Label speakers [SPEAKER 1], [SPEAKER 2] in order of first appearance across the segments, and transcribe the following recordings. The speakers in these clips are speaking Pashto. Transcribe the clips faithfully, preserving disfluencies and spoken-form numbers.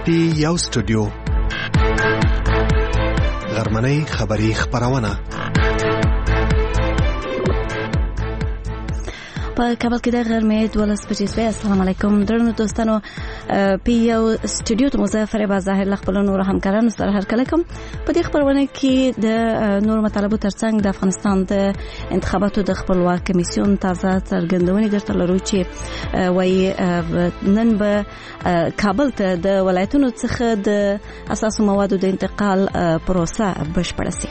[SPEAKER 1] پی یو سټوډیو غرمنۍ خبری خبرونه
[SPEAKER 2] په کابل کې د غرمې دولس بجې شوې. السلام علیکم درنو دوستانو، پی یو سټوډیو ته مظفر بازاهر خپل نور همکارانو سره هرکله کوم. په دې خبرونه کې د نور مطالبو ترڅنګ د افغانستان د انتخاباتو د خپلواک کمیسیون تازه څرګندونې درته لرو چې وایي نن به کابل ته د ولایتونو څخه د اساسو موادو د انتقال پروسه بشپړه شي.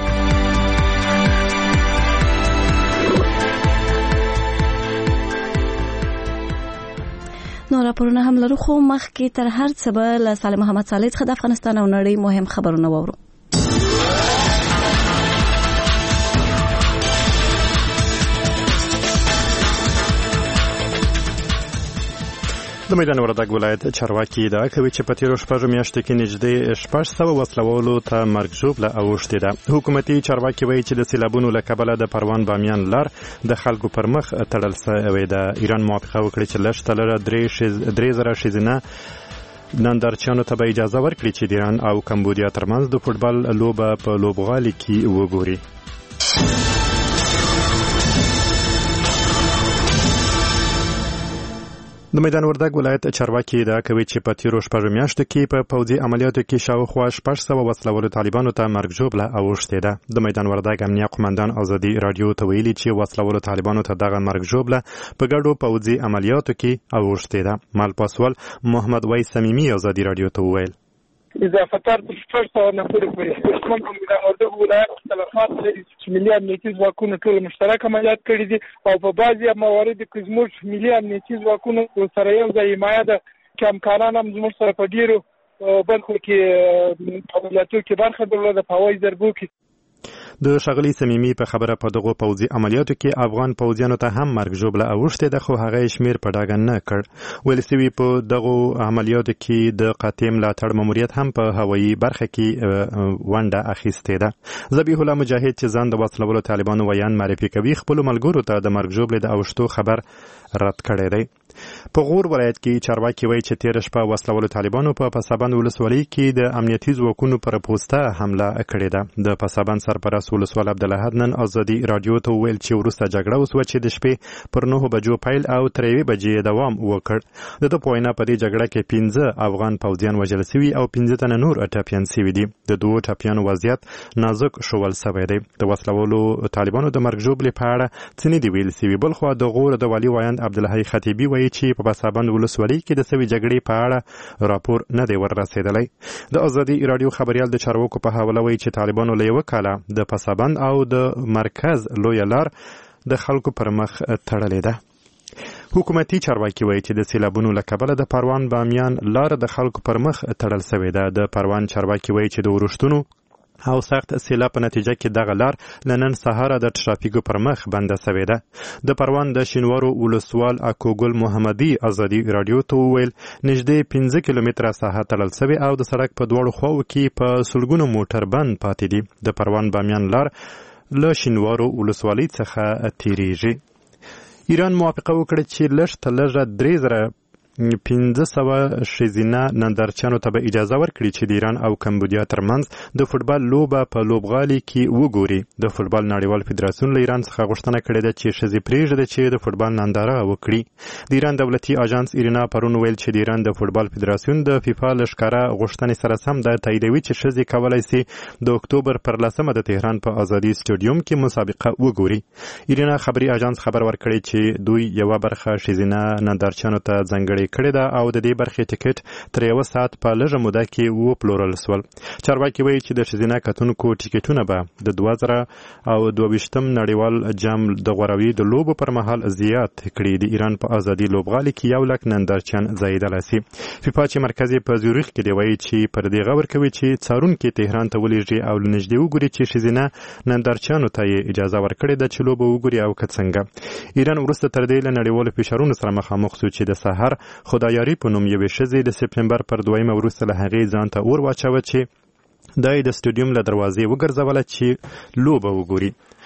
[SPEAKER 2] نو راپورونه هم لرو، خو مخکې تر هر څه به له سالم محمد صالح څخه د افغانستان او نړۍ مهم خبرونه وورو.
[SPEAKER 3] د میدان وردګ ولایت چارواکي ادعا کوي چې په تیرو شپږو میاشتو کې نږدې شپږ سوه وسلوالو ته مرګ ژوبله اوښتې ده. حکومتي چارواکي وایي چې د سیلابونو له کبله د پروان بامیان لار د خلکو پر مخ تړل شوې ده. ایران موافقه وکړي چې لږ تلره درې زره ښځینه نندارچیانو ته به اجازه ورکړي چې د ایران او کمبودیا ترمنځ د فوټبال لوبه په لوبغالي کې وګوري. د میدان وردګ ولایت چارواکي ادعا کوي چې په تیرو شپږو میاشتو کې په پوځي عملیاتو کې شاوخوا شپږ سوه وسلوالو طالبانو ته مرګ ژوبله اوښتې ده. د میدان وردګ امنیه قمندان ازادي راډیو ته ویلي چې وسلوالو طالبانو ته دغه مرګ ژوبله په ګډو پوځي عملیاتو کې اوښتې ده. مالپاسوال محمد وای صمیمي ازادي راډیو ته وویل
[SPEAKER 4] اضافتار پر شپږ سوه نفرې پورې دښمن په میدان وردګ ولایت تلفات لري چې ملي امنیتي ځواکونه ټول مشترک عملیات کړي دي او په بعضې مواردو کې زموږ ملي امنیتي ځواکونه سره یو ځای حمایه ده چې همکاران هم زموږ سره په ډېرو برخو کې عملیاتو کې برخه درلوده په هوایي ضربو کې.
[SPEAKER 3] د ښاغلي صمیمي په خبره په دغو پوځي عملیاتو کې افغان پوځیانو ته هم مرګ ژوبله اوښتې ده، خو هغه یې شمېر په ډاګه نه کړ. ویل سوي په دغو عملیاتو کې د قاطع ملاتړ ماموریت هم په هوایي برخه کې ونډه اخیستې ده. ذبیح الله مجاهد چې ځان د وسلوالو طالبانو ویان معرفي کوي، خپلو ملګرو ته د مرګ ژوبلې د اوښتو خبر رد کړی دی. په غور ولایت کې چارواکي وایي چې تېره شپه وسلوالو طالبانو په پسابند ولسوالۍ کې د امنیتي ځواکونو پر پوسته حمله کړې ده. د پسابند سرپرست ولسوال عبدالحد نن ازادي راډیو ته وویل چې وروسته جګړه وسوه چې د شپې پر نهو بجو پیل او تر یوې بجې دوام وکړ. د ده په وینا په دې جګړه کې پنځه افغان پوځیان وژل سوي او پنځه تنه نور ټپیان سوي دي. د دوو ټپیانو وضعیت نازک شول سوی دی. د وسلوالو طالبانو د مرګ ژوبلې په اړه څه نه دي ویل سوي. بلخوا د غور د والي وایند عبدالحی خطیبي وایي چې په پسابند ولسوالۍ کې د سوي جګړې په اړه راپور نه دی ور رسېدلی. د ازادي راډیو خبریال د چارواکو په حواله وایي چې طالبانو له یوه کاله د پسابند او د مرکز لویه لار د خلکو پر مخ تړلې ده. حکومتي چارواکي وایي چې د سیلابونو له کبله د پروان بامیان لار د خلکو پر مخ تړل شوې ده. د پروان چارواکي وایي چې د ورښتونو او سخت سیلاب په نتیجه کې دغه لار له نن سهاره د ټرافیکو پر مخ بنده شوې ده. د پروان د شینوارو ولسوال اکوګل محمدي ازادي راډیو ته وویل نږدې پنځه کیلومتره ساحه تړل شوې او د سړک په دواړو خواو کې په سلګونو موټر بند پاتې دي. د پروان بامیان لار له شینوارو ولسوالۍ څخه تیریږي. ایران موافقه وکړه چې لږ تر لږه درې زره پنځه سوه ښځینه نندارچیانو ته به اجازه ورکړي چې د ایران او کمبودیا ترمنځ د فوټبال لوبه په لوبغالي کې وګوري. د فوټبال نړیوال فدراسیون له ایران څخه غوښتنه کړې ده چې ښځې پرېږدي چې د فوټبال ننداره وکړي. د ایران دولتي اژانس ایرنا پرون ویل چې د ایران د فوټبال فدراسیون د فیفا له ښکاره غوښتنې سره سم ده تاییدوي چې ښځې کولی سي د اکتوبر پر لسمه د تهران په ازادي سټیډیوم کې مسابقه وګوري. ایرنا خبري اژانس خبر ورکړی چې دوی یوه برخه ښځینه نندارچیانو ته ځانګړې کړی ده او د دې برخې ټکټ تر یوه ساعت په لږه موده کې وپلورل شول. چارواکي وایي چې د ښځینه کتونکو ټکټونه به د دوه زره او دوه ویشتم نړیوال جام د غوروي د لوبو پر مهال زیات کړي. د ایران په ازادي لوبغالي کې یو لک نندارچیان ځایېدلی سي. فیفا چې مرکز یې په زیورخ کې دی وایي چې پر دې غور کوي چې څارونکي تهران ته ولېږي او له نږدې وګوري چې ښځینه نندارچیانو ته یې اجازه ورکړې ده چې لوبه وګوري او که څنګه. ایران وروسته تر دې له نړیوالو فشارونو سره مخامخ شو چې د سحر خدایاري په نوم یوې ښځې د سپتمبر پر دویمه وروسته له هغې ځان ته اور واچوه چې دا یې د سټیډیوم له دروازې وګرځوله چې لوبه وګوري.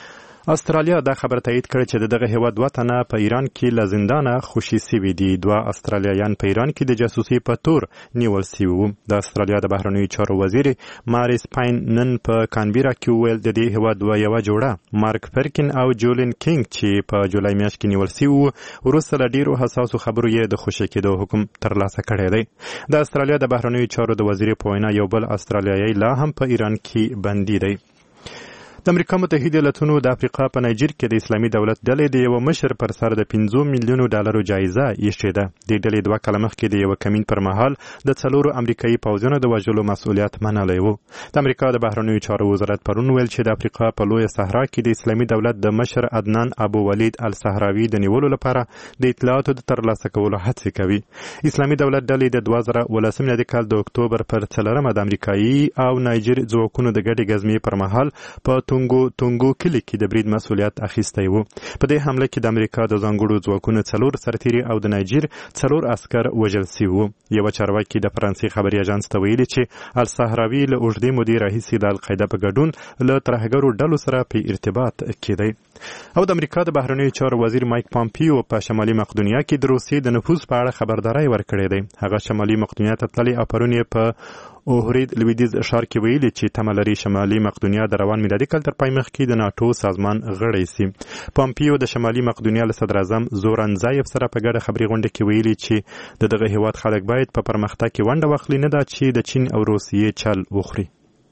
[SPEAKER 3] استرالیا دا خبر تایید کړ چې دغه هیواد دوه تنه په ایران کې له زندانه خوشي سوي دي. دوه استرالیایان په ایران کې د جاسوسي په تور نیول سوي وو. د استرالیا د بهرنیو چارو وزیر ماریس پاین نن په کانبیرا کې وویل د دې هیواد دوه یوه جوړه مارک فرکن او جولین کینګ چې په جولای میاشت کې نیول سوي وو وروسته له ډیرو حساسو خبرو یې د خوشي کېدو حکم ترلاسه کړی دی. د استرالیا د بهرنیو چارو د وزیر په وینا یو بل استرالیایي لا هم په ایران کې بندي دی. د امریکا متحده ایالاتونو د افریقا په نایجر کې د اسلامي دولت ډلې د یو مشر پر سر د پنځه میلیونو ډالرو جایزه ایښې ده. د ډلې دوه کاله مخکې د یو کمین پر مهال د څلورو امریکایي پوځونو د وژلو مسؤلیت منلی و. د امریکا د بهرنیو چارو وزارت پرون ویل چې د افریقا په لویه صحرا کې د اسلامي دولت د مشر عدنان ابو ولید الصحراوي د نیولو لپاره د اطلاعاتو د ترلاسه کولو هڅې کوي. اسلامي دولت ډلې د دوه زره ولسم میلادي کال د اکتوبر پر څلورمه د امریکایي او نایجر ځواکونو د ګډې ګزمې پر مهال په تونګو تونګو کلی کې د برید مسؤلیت اخیستی و. په دې حمله کې د امریکا د ځانګړو ځواکونو څلور سرتیري او د نایجر څلور عسکر وژل سوي وو. یوه چارواکي د فرانسې خبري اژانس ته ویلي چې الصحراوي له اوږدې مودې راهیسې د القاعده په ګډون له ترهګرو ډلو سره په ارتباط کې دی. او د امریکا د بهرنیو چارو وزیر مایک پامپیو په شمالي مقدونیا کې د روسیې د نفوذ په اړه خبرداری ورکړی دی. هغه شمالي مقدونیا ته تللی او پرون یې په اوهرید لویدیز ښار کې ویلي چې تمه لري شمالي مقدونیا د روان میلادي کال تر پای مخکې د ناټو سازمان غړی سي. پامپیو د شمالي مقدونیا له صدر اعظم زوران زایف سره په ګډه خبري غونډه کې ویلي چې د دغه هیواد خلک باید په پرمختګ کې ونډه واخلي، نه دا چې د چین او روسیې چل وخوري.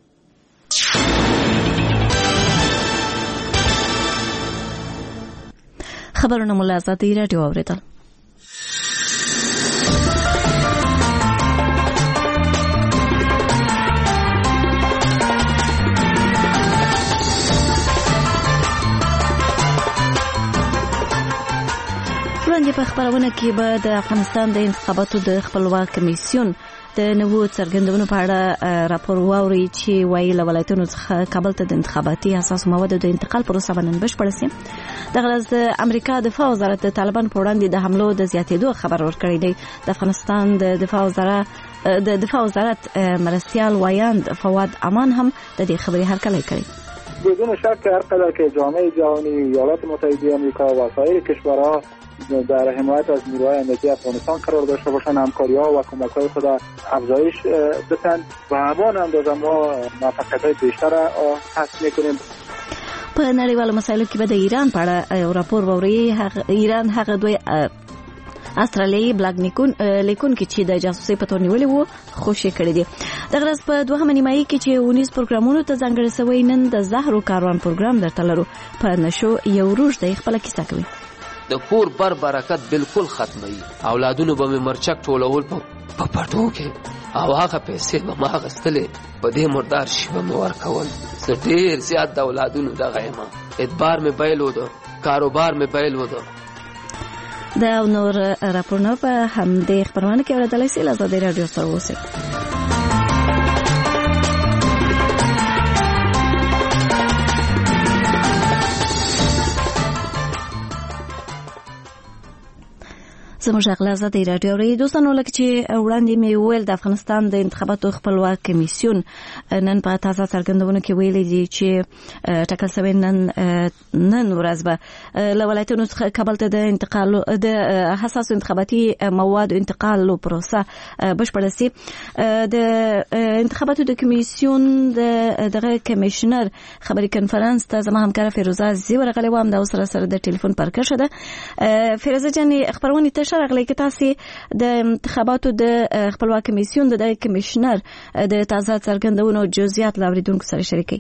[SPEAKER 2] خبرونه مو له ازادي راډیو اوریدل. وړاندې په خبرونه کې به د افغانستان د انتخاباتو د خپلواک کمیسیون د نوو څرګندونو په اړه راپور واوري چې وایي له ولایتونو څخه کابل ته د انتخاباتي اساسو موادو د انتقال پروسه به نن بشپړه سي. دغه ورځ د امریکا دفاع وزارت د طالبانو په وړاندې د حملو د زیاتېدو خبر ورکړی دی. د افغانستان د دفاع وزارت د دفاع وزارت مرستیال وایاند فواد امان هم د دې خبرې هرکلی کړی.
[SPEAKER 5] بدون شک هر قدر که جامعه جهانی، ایالات متحده آمریکا و سایر کشورها در حمایت از نیروهای امنیتی افغانستان قرار داشته باشند، همکاری‌ها و کمک‌های خود افزایش بدن و همان اندازه ما موفقیت‌های بیشتر حاصل می‌کنیم.
[SPEAKER 2] په نړیوالو مسایلو کې به د ایران په اړه راپور ووري. ایران هغه دوی استرالیایي بلاګ نیکون لیکون کې چې د جاسوسي په تور نیولې وو خوشي کړی دي. دغه ورځ په دوهمه نیمایي کې چې ونیز پروګرامونو ته ځانګړی شوی نن د زهرو کاروان پروګرام درته لرو. په نشو یو روج د خپل کیسه کوي.
[SPEAKER 6] د کور بر برکت بالکل ختمي. اولادونو به مرچک ټولول په پټو کې او هغه پیسې به ما غستلې په دې مردار شي به مې ورکول. زه ډېر زیات د اولادونو دغه یم. ادبار مې بیل و ده، کاروبار مې بیل و ده.
[SPEAKER 2] دا نور راپورونه په همدې خبرونه کې اورېدلی سئ. له ازادي راډیو سره اوسئ. زموږ غلا ازادي راډیو ری دوستانو لکه چې وړاندې مې ویل د افغانستان د انتخاباتو خپلواک کمیسیون نن په تازه څرګندونه کې ویلي دي چې ټاکل شوی نن نن ورځ به له ولایتونو څخه کابل ته د انتقال د حساس انتخاباتي موادو انتقال پروسه بشپړه سي. د انتخاباتو د کمیسیون د دغه کمیشنر خبري کنفرانس ته زما همکار فیروزه زی ورغلی و هم د سره سره د ټلیفون پر کښه ده. فیروزه جان خبرونه ته شرغلی کې تاسو د انتخاباتو د خپلواک کمیسیون د کمیشنر د تازه څرګندونو جزئیات لاوریدونکو سره شریکي.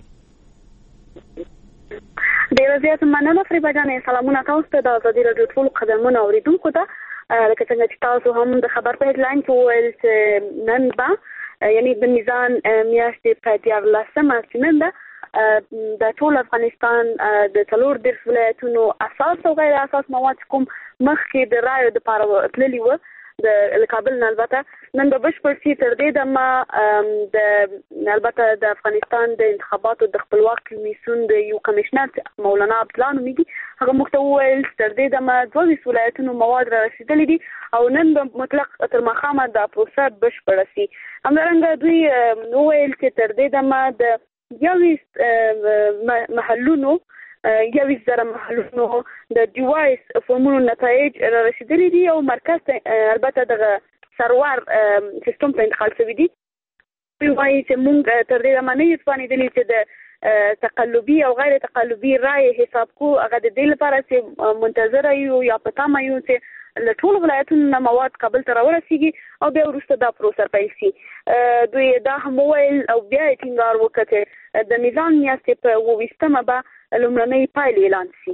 [SPEAKER 7] ډیر زیات مننه فریبا جان. سلامونه تاسو ته د ازادي راډیو ټول قدمونه اوریدونکو ته. لکه څنګه چې تاسو هم د خبر په هډلاین کې ویل چې نن به یعنی د میزان میاشتې په دیارلسمه نن ده د ټول افغانستان د څلور دیرش ولایتونو اساس او غیر اساس مواد کوم مخکې د رایو د لپاره تللي وو د کابل نه. البته نن به بشپړ شي. تر دې دمه د البته د افغانستان د انتخاباتو د خپلواک کمیسیون د یو کمیشنر مولانا عبدالله نومیږي هغه موږ ته وویل تر دې دمه دوه ویشت ولایتونو مواد را رسېدلي دي او نن به مطلق تر ماښامه دا پروسه بشپړه شي. همدارنګه دوی وویل چې تر دې دمه د یو ویشت محلونو یویشت زره محلونو د ډیوایس فورمونو نتایج را رسیدلي دي او مرکز ته البته دغه سرور سیستم ته انتقال شوي دي. وایي چې موږ تر دې دمه نه یو توانېدلي چې د تقلبي او غیر تقلبي رای حساب کو هغه د دې لپاره چې منتظره یو یا په تمه یو چې له ټولو ولایتونو نه مواد کابل ته راورسیږي او بیا وروسته دا پروسه پیل شي. دوی دا هم وویل او بیا یې ټینګار وکړ چې د میزان میاشتې په اوویشتمه به لومړنۍ پایلې اعلان شي.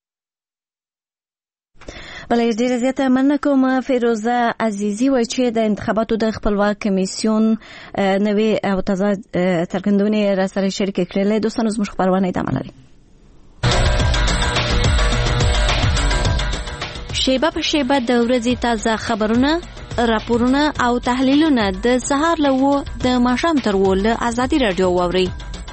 [SPEAKER 2] بله ډیره زیاته مننه کوم فیروزه عزیزي وایي چې د انتخاباتو د خپلواک کمیسیون نوې او تازه څرګندونې راسره شریکې کړلې. دوستانو زموږ خپرونه ادامه لري. شیبه په شیبه د ورځې تازه خبرونه، راپورونه او تحلیلونه د سهار له اوه د ماښام تر اوه له ازادي راډیو واورئ.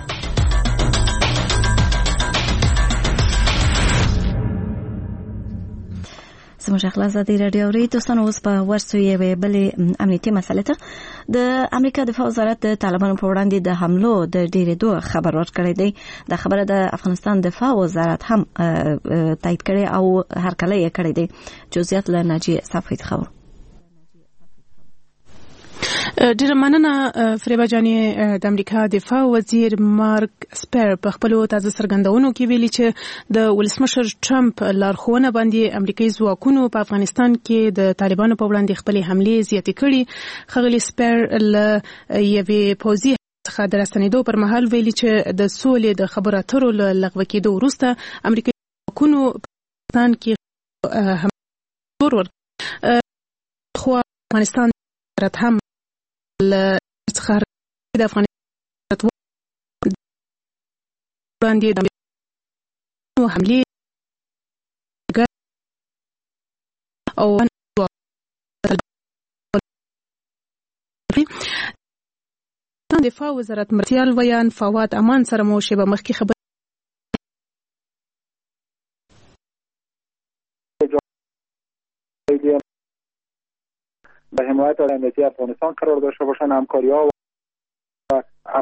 [SPEAKER 2] زموږ خلاص ازادي راډیو ری دوستانو اوس په ورسو یوې بلې امنیتي مسلې ته د امریکا دفاع وزارت د طالبانو په وړاندې د حملو د ډیرېدو خبر ورکړی دی. دا خبره د افغانستان دفاع وزارت هم تایید کړې او هرکلی یې کړی دی. جزئیات له ناجیه صافی څخه.
[SPEAKER 8] ډیره مننه فریبا جانې. د امریکا دفاع وزیر مارک اسپر په خپلو تازه څرګندونو کې ویلي چې د ولسمشر ټرمپ لارښوونه باندې امریکایي ځواکونو په افغانستان کې د طالبانو په وړاندې خپلې حملې زیاتې کړي. ښاغلي اسپر له یوې پوځي څخه د راستنېدو پر مهال ویلي چې د سولې د خبرو اترو له لغوه کېدو وروسته امریکایي ځواکونو په افغانستان کې هم زور ورکړ. خو افغانستان هم څخه د افغانستان وړاندې د حملې او دفاع وزارت مرتیال ویان فواد امان سره مو شیبه مخکې خبر
[SPEAKER 5] به حمایت از امنیتی افغانستان قرار داشته باشند. همکاری‌ها و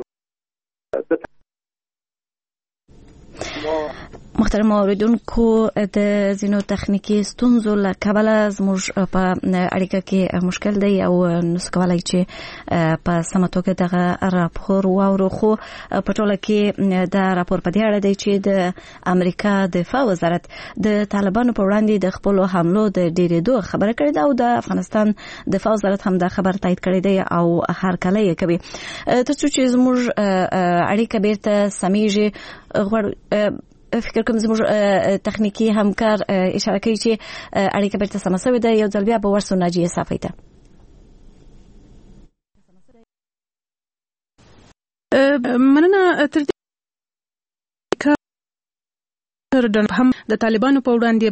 [SPEAKER 2] محترم اوریدونکو د زینو تخنیکی ستونزو له کبله زموږ په اړیکه کې مشکل دی او نس کولای چې په سمه توګه دغه راپور واورو. خو په ټوله کې دا راپور په دې اړه دی چې د امریکا دفاع وزارت د طالبانو په وړاندې د خپلو حملو د ډیرېدو خبره کړې ده او د افغانستان دفاع وزارت هم دا خبر تایید کړی دی او هرکلی یې کوي. تر څو چې زموږ اړیکه بیرته سمیږي غواړو فکر کوم زموږ تخنیکی همکار اشاره کوي چې اړیکه بیرته سمه شوې ده. یو ځل بیا به ورسو ناجیه صافی ته.
[SPEAKER 8] مننه. تر دې کار هم د طالبانو په وړاندې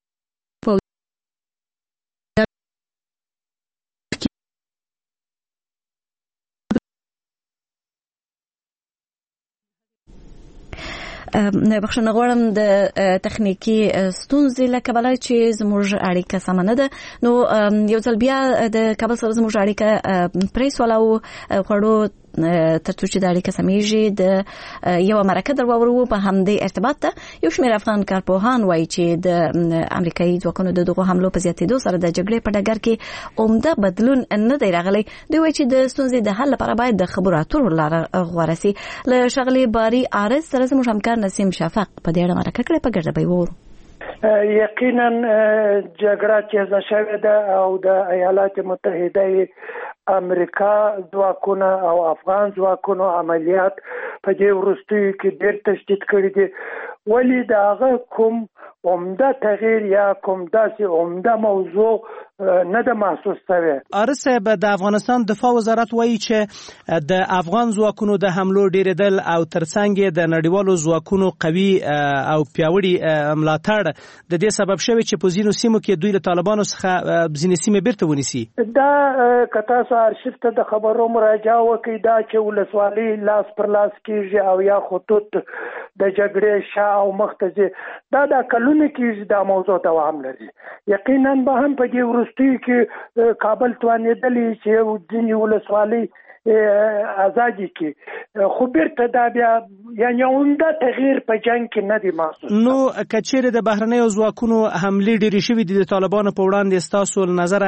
[SPEAKER 8] بخښنه غواړم د تخنیکی ستونزې له کبله چې زموږ اړیکه سمه نه ده. نو یو ځل بیا د کابل سره زموږ اړیکه پرې سوله او غواړو تر څو چې د اړیکه سمیږي د یو مرکه در واورو. په همدې ارتباط ته یو شمېر افغان کارپوهان وایي چې د امریکایي ځواکونو د دغو حملو په زیاتېدو سره د جګړې په ډګر کې عمده بدلون نه دی راغلی. دوی وایي چې د ستونزې د حل لپاره باید د خبرو اترو لاره غوره سي. له ښاغلي باري عارض سره زموږ همکار نسیم شفق په دې اړه مرکه کړې، په ګډه به یې واورو.
[SPEAKER 4] یقینا جګړه چې شوې ده او د ایالات متحده امریکا ځواکونه او افغان ځواکونو عملیات په دې وروستیو کې ډېر تشدید کړي دي. ولی دا هغه کوم عمده تغییر یا کوم داسې عمده موضوع نه ده محسوس شوی.
[SPEAKER 9] عارض صاحب، د افغانستان دفاع وزارت وایي چې د افغان ځواکونو د حملو ډیریدل او ترڅنګ د نړیوالو ځواکونو قوي او پیاوړي ملاتړ د دې سبب شوی چې په ځینو سیمو کې دوی له طالبانو څخه ځینې سیمې بیرته ونیسي.
[SPEAKER 4] دا که تاسو ارشیف ته د خبرو مراجعه وکړئ، دا چې ولسوالۍ لاس پر لاس کېږي او یا خطوط د جګړې شا او مخ ته ځي، دا د کلونه کېږي دا موضوع دوام لري. یقینا به هم په دې وروستي کې کابل توانېدلی چې ځینې ولسوالۍ آزادي کې خو بیرته دا بیا یعنی عمده تغییر په جنګ کې نه دی محسوس.
[SPEAKER 9] نو کچېرې د بهرنیو ځواکونو حملې ډېرې شوې دي د طالبانو په وړاندې ستاسو له نظره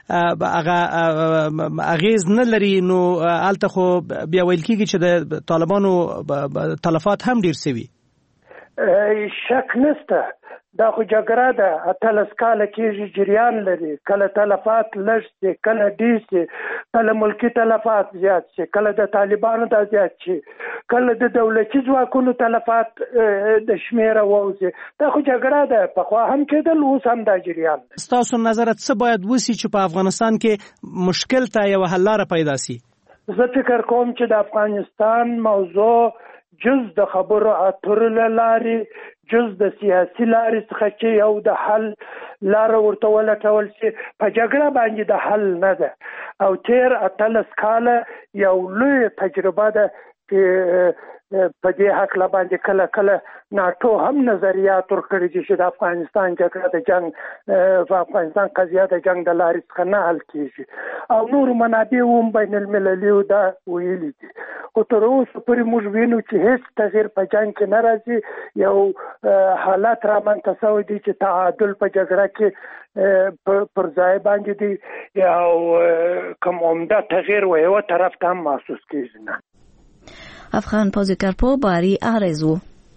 [SPEAKER 9] هغه اغېز نه لري نو هلته خو بیا ویل کېږي چې د طالبانو تلفات هم ډېر سوي؟
[SPEAKER 4] شک نشته دا خو جګړه ده اتلس کاله کېږي جریان لري کله تلفات لږ شي کله ډېر شي کله ملکي تلفات زیات شي کله د طالبانو دا زیات شي کله د دولتي ځواکونو تلفات د شمیره ووځي دا خو جګړه ده پخوا هم کېدل اوس هم دا جریان ده.
[SPEAKER 9] ستاسو نظر څه باید وشي چې په افغانستان کې مشکل ته یوه حل لاره پیدا شي؟
[SPEAKER 4] زه فکر کوم چې د افغانستان موضوع جز د خبرو اترو له لارې جز د سیاسي لارې څخه چې یو د حل لاره ورته ولټول شي په جګړه باندې د حل نه ده او تیر اتلس کاله یو لوی تجربه ده چې په دې حق لا باندې کله کله ناټو هم نظریات ورکړي چې د افغانستان جګړه د جنگ په افغانستان قضیه د جنگ د لارې څخه نه حل کیږي او نور منابع هم بین المللي دا ویلي دي خو تر اوسه پورې موږ وینو چې هیڅ تغییر په جنگ کې نه راځي یو حالت رامنځته شوی دی چې تعادل په جګړه کې پر ځای باندې دی او کوم عمده تغییر و یو طرف ته هم محسوس کیږي نه.
[SPEAKER 2] افغان پوزیکر په باری آرزو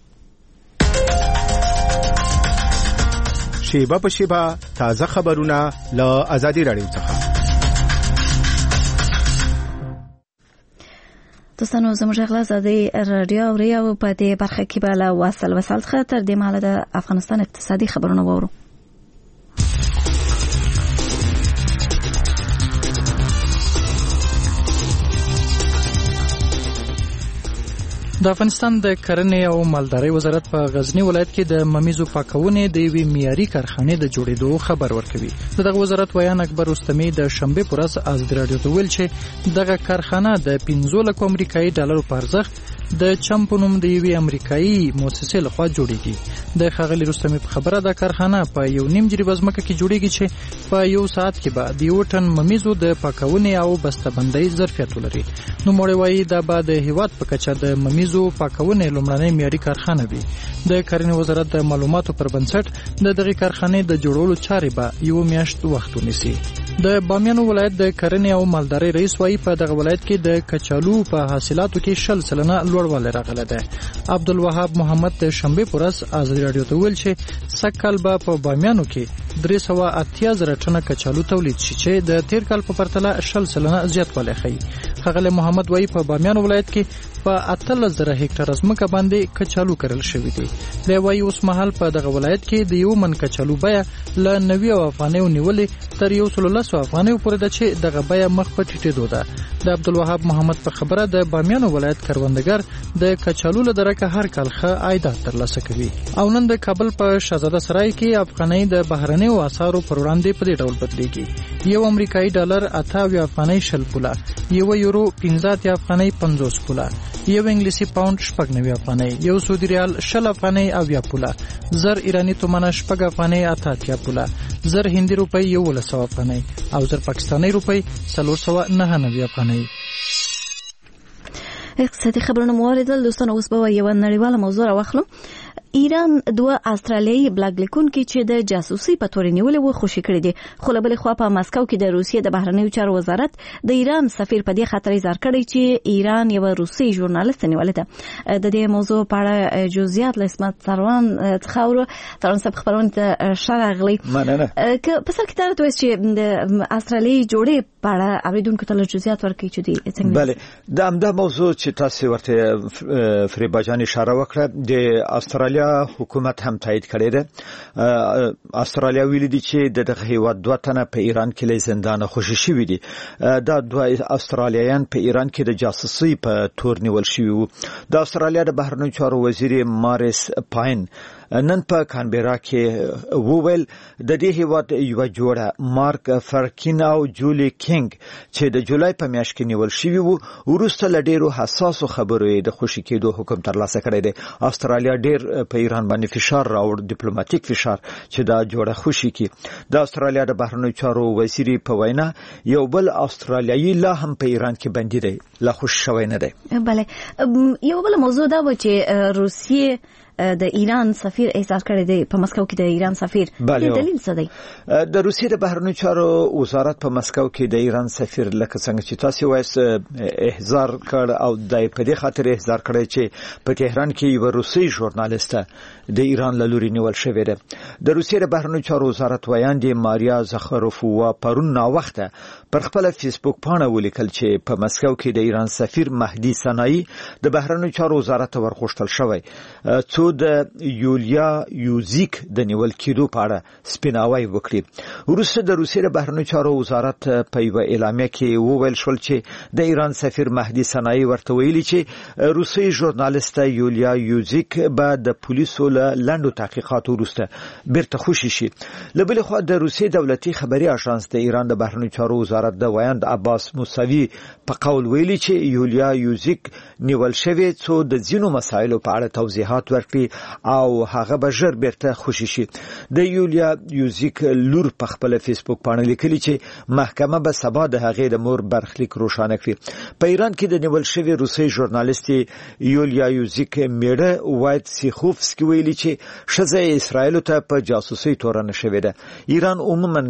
[SPEAKER 1] شیبه په شیبه تازه خبرونه له آزادي رادیو څخه.
[SPEAKER 2] دوستانو زموږ غلا آزادي رادیو اوري او په دې برخه کې به له وصل وصل څخه تر دې مهاله د افغانستان اقتصادي خبرونه وورو.
[SPEAKER 10] د افغانستان د کرنې او مالدارۍ وزارت په غزنی ولایت کې د ممیزو پاکونې د یوې معیاري کارخانې د جوړېدو خبر ورکوي. دغه وزارت ویان اکبر رستمي د شنبه پر ورځ ازادي رادیو ته ویل چې دغه کارخانه د پنځه لک امریکایي ډالرو په ارزښت د چمپونوم د یوې امریکایي مؤسسې لخوا جوړیږي. د ښاغلي رستمي په خبره د کارخانه په یو نیم جریبه ځمکه کې جوړیږي چې په یو ساعت کې به د یو ټن ممیزو د پاکونې او بسته‌بندۍ ظرفیت ولري. نو موږ وایي دا به د هیواد په کچه د ممیزو پاکونې لومړنۍ معیاري کارخانه وي. د کرنې وزارت د معلوماتو پر بنسټ د دغه کارخانې د جوړولو چارې به یو میاشت وخت ونیسي. د بامیانو ولایت د کرنې او مالدارۍ رئیس وایي په دغه ولایت کې د کچالو په حاصلاتو کې شل سلنه لوړوالی راغلی دی. عبدالوهاب محمد د شنبه پر ورځ ازادي رادیو ته ویل چې سږ کال به په بامیانو کې درې سوه اتیا زره ټنه کچالو تولید شي چې د تیر کال په پرتله شل سلنه زیاتوالی ښیي. ښاغلی محمد وایي په بامیانو ولایت کې په اتلس زره هکټاره ځمکه باندې کچالو کرل شوي دي. دی وایي اوس مهال په دغه ولایت کې د یو من کچالو بیه له نوي افغانیو نیولې تر یو سلو لسو افغانیو پورې ده چې دغه بیه مخ په ټیټېدو ده. د عبدالوهاب محمد په خبره د بامیانو ولایت کروندګر د کچالو له درکه هر کال ښه عایدات ترلاسه کوي. او نن د کابل په شهزاده سرای کې افغانۍ د بهرنیو اسعارو پر وړاندې په دې ډول بدلیږي. یو امریکایي ډالر اته اویا افغانۍ شل پوله، یو یورو پنځه اتیا افغانۍ پنځوس پوله، یو انګلیسي پاوند شپږ نوي افغانۍ، یو سعودي ریال شل افغانۍ اویا پوله، زر ایرانی تومنه شپږ افغانۍ اته اتیا پوله، زر هندي روپۍ یولس سوه افغانۍ او زر پاکستاني روپۍ څلور سوه نهه نوي افغانۍ.
[SPEAKER 2] اقتصادي خبرونه مو اوریدل. دوستانو اوس به یوه نړیواله موضوع راواخلو. ایران دوه استرالیایي بلاګ لیکونکي چې د جاسوسي په تور نیولې و خوشي کړي دي. خو له بلې خوا په مسکو کې د روسیې د بهرنیو چارو وزارت د ایران سفیر په دې خاطر اظهار کړی چې ایران یو روسي ژورنالیست نیولې ده. د دې موضوع په اړه جزئیات له اسمت سروان څخه اورو. سروان صاحب خبرونه ته شراغلي
[SPEAKER 11] مننه.
[SPEAKER 2] که په سر کې تاسو وایي چې د استرالیایي جوړې په اړه اوریدونکو ته جزئیات ورکړي چې دي څنګه؟
[SPEAKER 11] بله، د همدا موضوع چې تاسو ورته فریبا جان اشاره وکړه د استرالیا حکومت هم تایید کړی ده. استرالیا ویلي دي چې دغه هیواد دوه تنه په ایران کې له زندانه خوشي شوي دي. دا دوه استرالیایان په ایران کې د جاسوسي په تور نیول شوي وو. د استرالیا د بهرنیو چارو وزیر ماریس پاین نن په کانبرا کې وویل د دې هیواد یو جوړه مارک فرکین او جولی کینګ چې د جولای په میاشت کې نیول شوی وو ورسته لډیرو حساسو خبرو د خوشی کېدو حکم ترلاسه کړی دی. استرالیا ډیر په ایران باندې فشار راوړ، ډیپلوماټیک فشار چې دا جوړه خوشی کې. د استرالیا د بهرنیو چارو وزیر په وینا یو بل استرالیایي لا هم په ایران کې بندي دی، لا خوش شوی نه دی.
[SPEAKER 2] بله یو بل موضوع دا و چې روسیه د ایران سفیر احضار کړی دی په مسکو کې. د ایران سفیر د دلیل څه دی؟
[SPEAKER 11] د روسیې د بهرنیو چارو وزارت په مسکو کې د ایران سفیر لکه څنګه چې تاسو وایي احضار کړ او د په دې خاطر احضار کړی چې په تهران کې یو روسي ژورنالیسټ د ایران له لوري نیول شوی دی. د روسیې د بهرنیو چارو وزارت وایاندې ماریا زخروفووا پرون نا وخته پر خپل فیسبوک پاڼه ولیکل چې په مسکو کې د ایران سفیر مهدي سنایی د بهرنیو چارو وزارت ورغوښتل شوی څو د یولیا یوزیک د نیول کېدو په اړه سپیناوی وکړي. وروسته د روسیې د بهرنیو چارو وزارت په یو اعلامیه کې وویل شول چې د ایران سفیر مهدي سنایی ورته ویلي چې روسي ژورنالیسټ یولیا یوزیک به د پولیسو له لنډو تحقیقاتو وروسته بیرته خوشي شي. له بلې خوا د روسیې دولتي خبري اژانس د ایران د بهرنیو چارو وزارت د ویاند عباس موسوي په قول ویلي چې یولیا یوزیک نیول شوی څو د ځینو مسایلو په اړه توضیحات ورکړي او هغه به ژر بیرته خوشي شي. د یولیا یوزیک لور په خپل فیسبوک باندې لیکلي چې محکمه به سبا د هغې د مور برخلیک روښانه کړي. په ایران کې د نیول شوی روسي ژورنالیسټ یولیا یوزیک میړه وایت سیخوفسکی ویلي چې ښځه اسرائیل ته په جاسوسي تورنه شوې ده. ایران عموما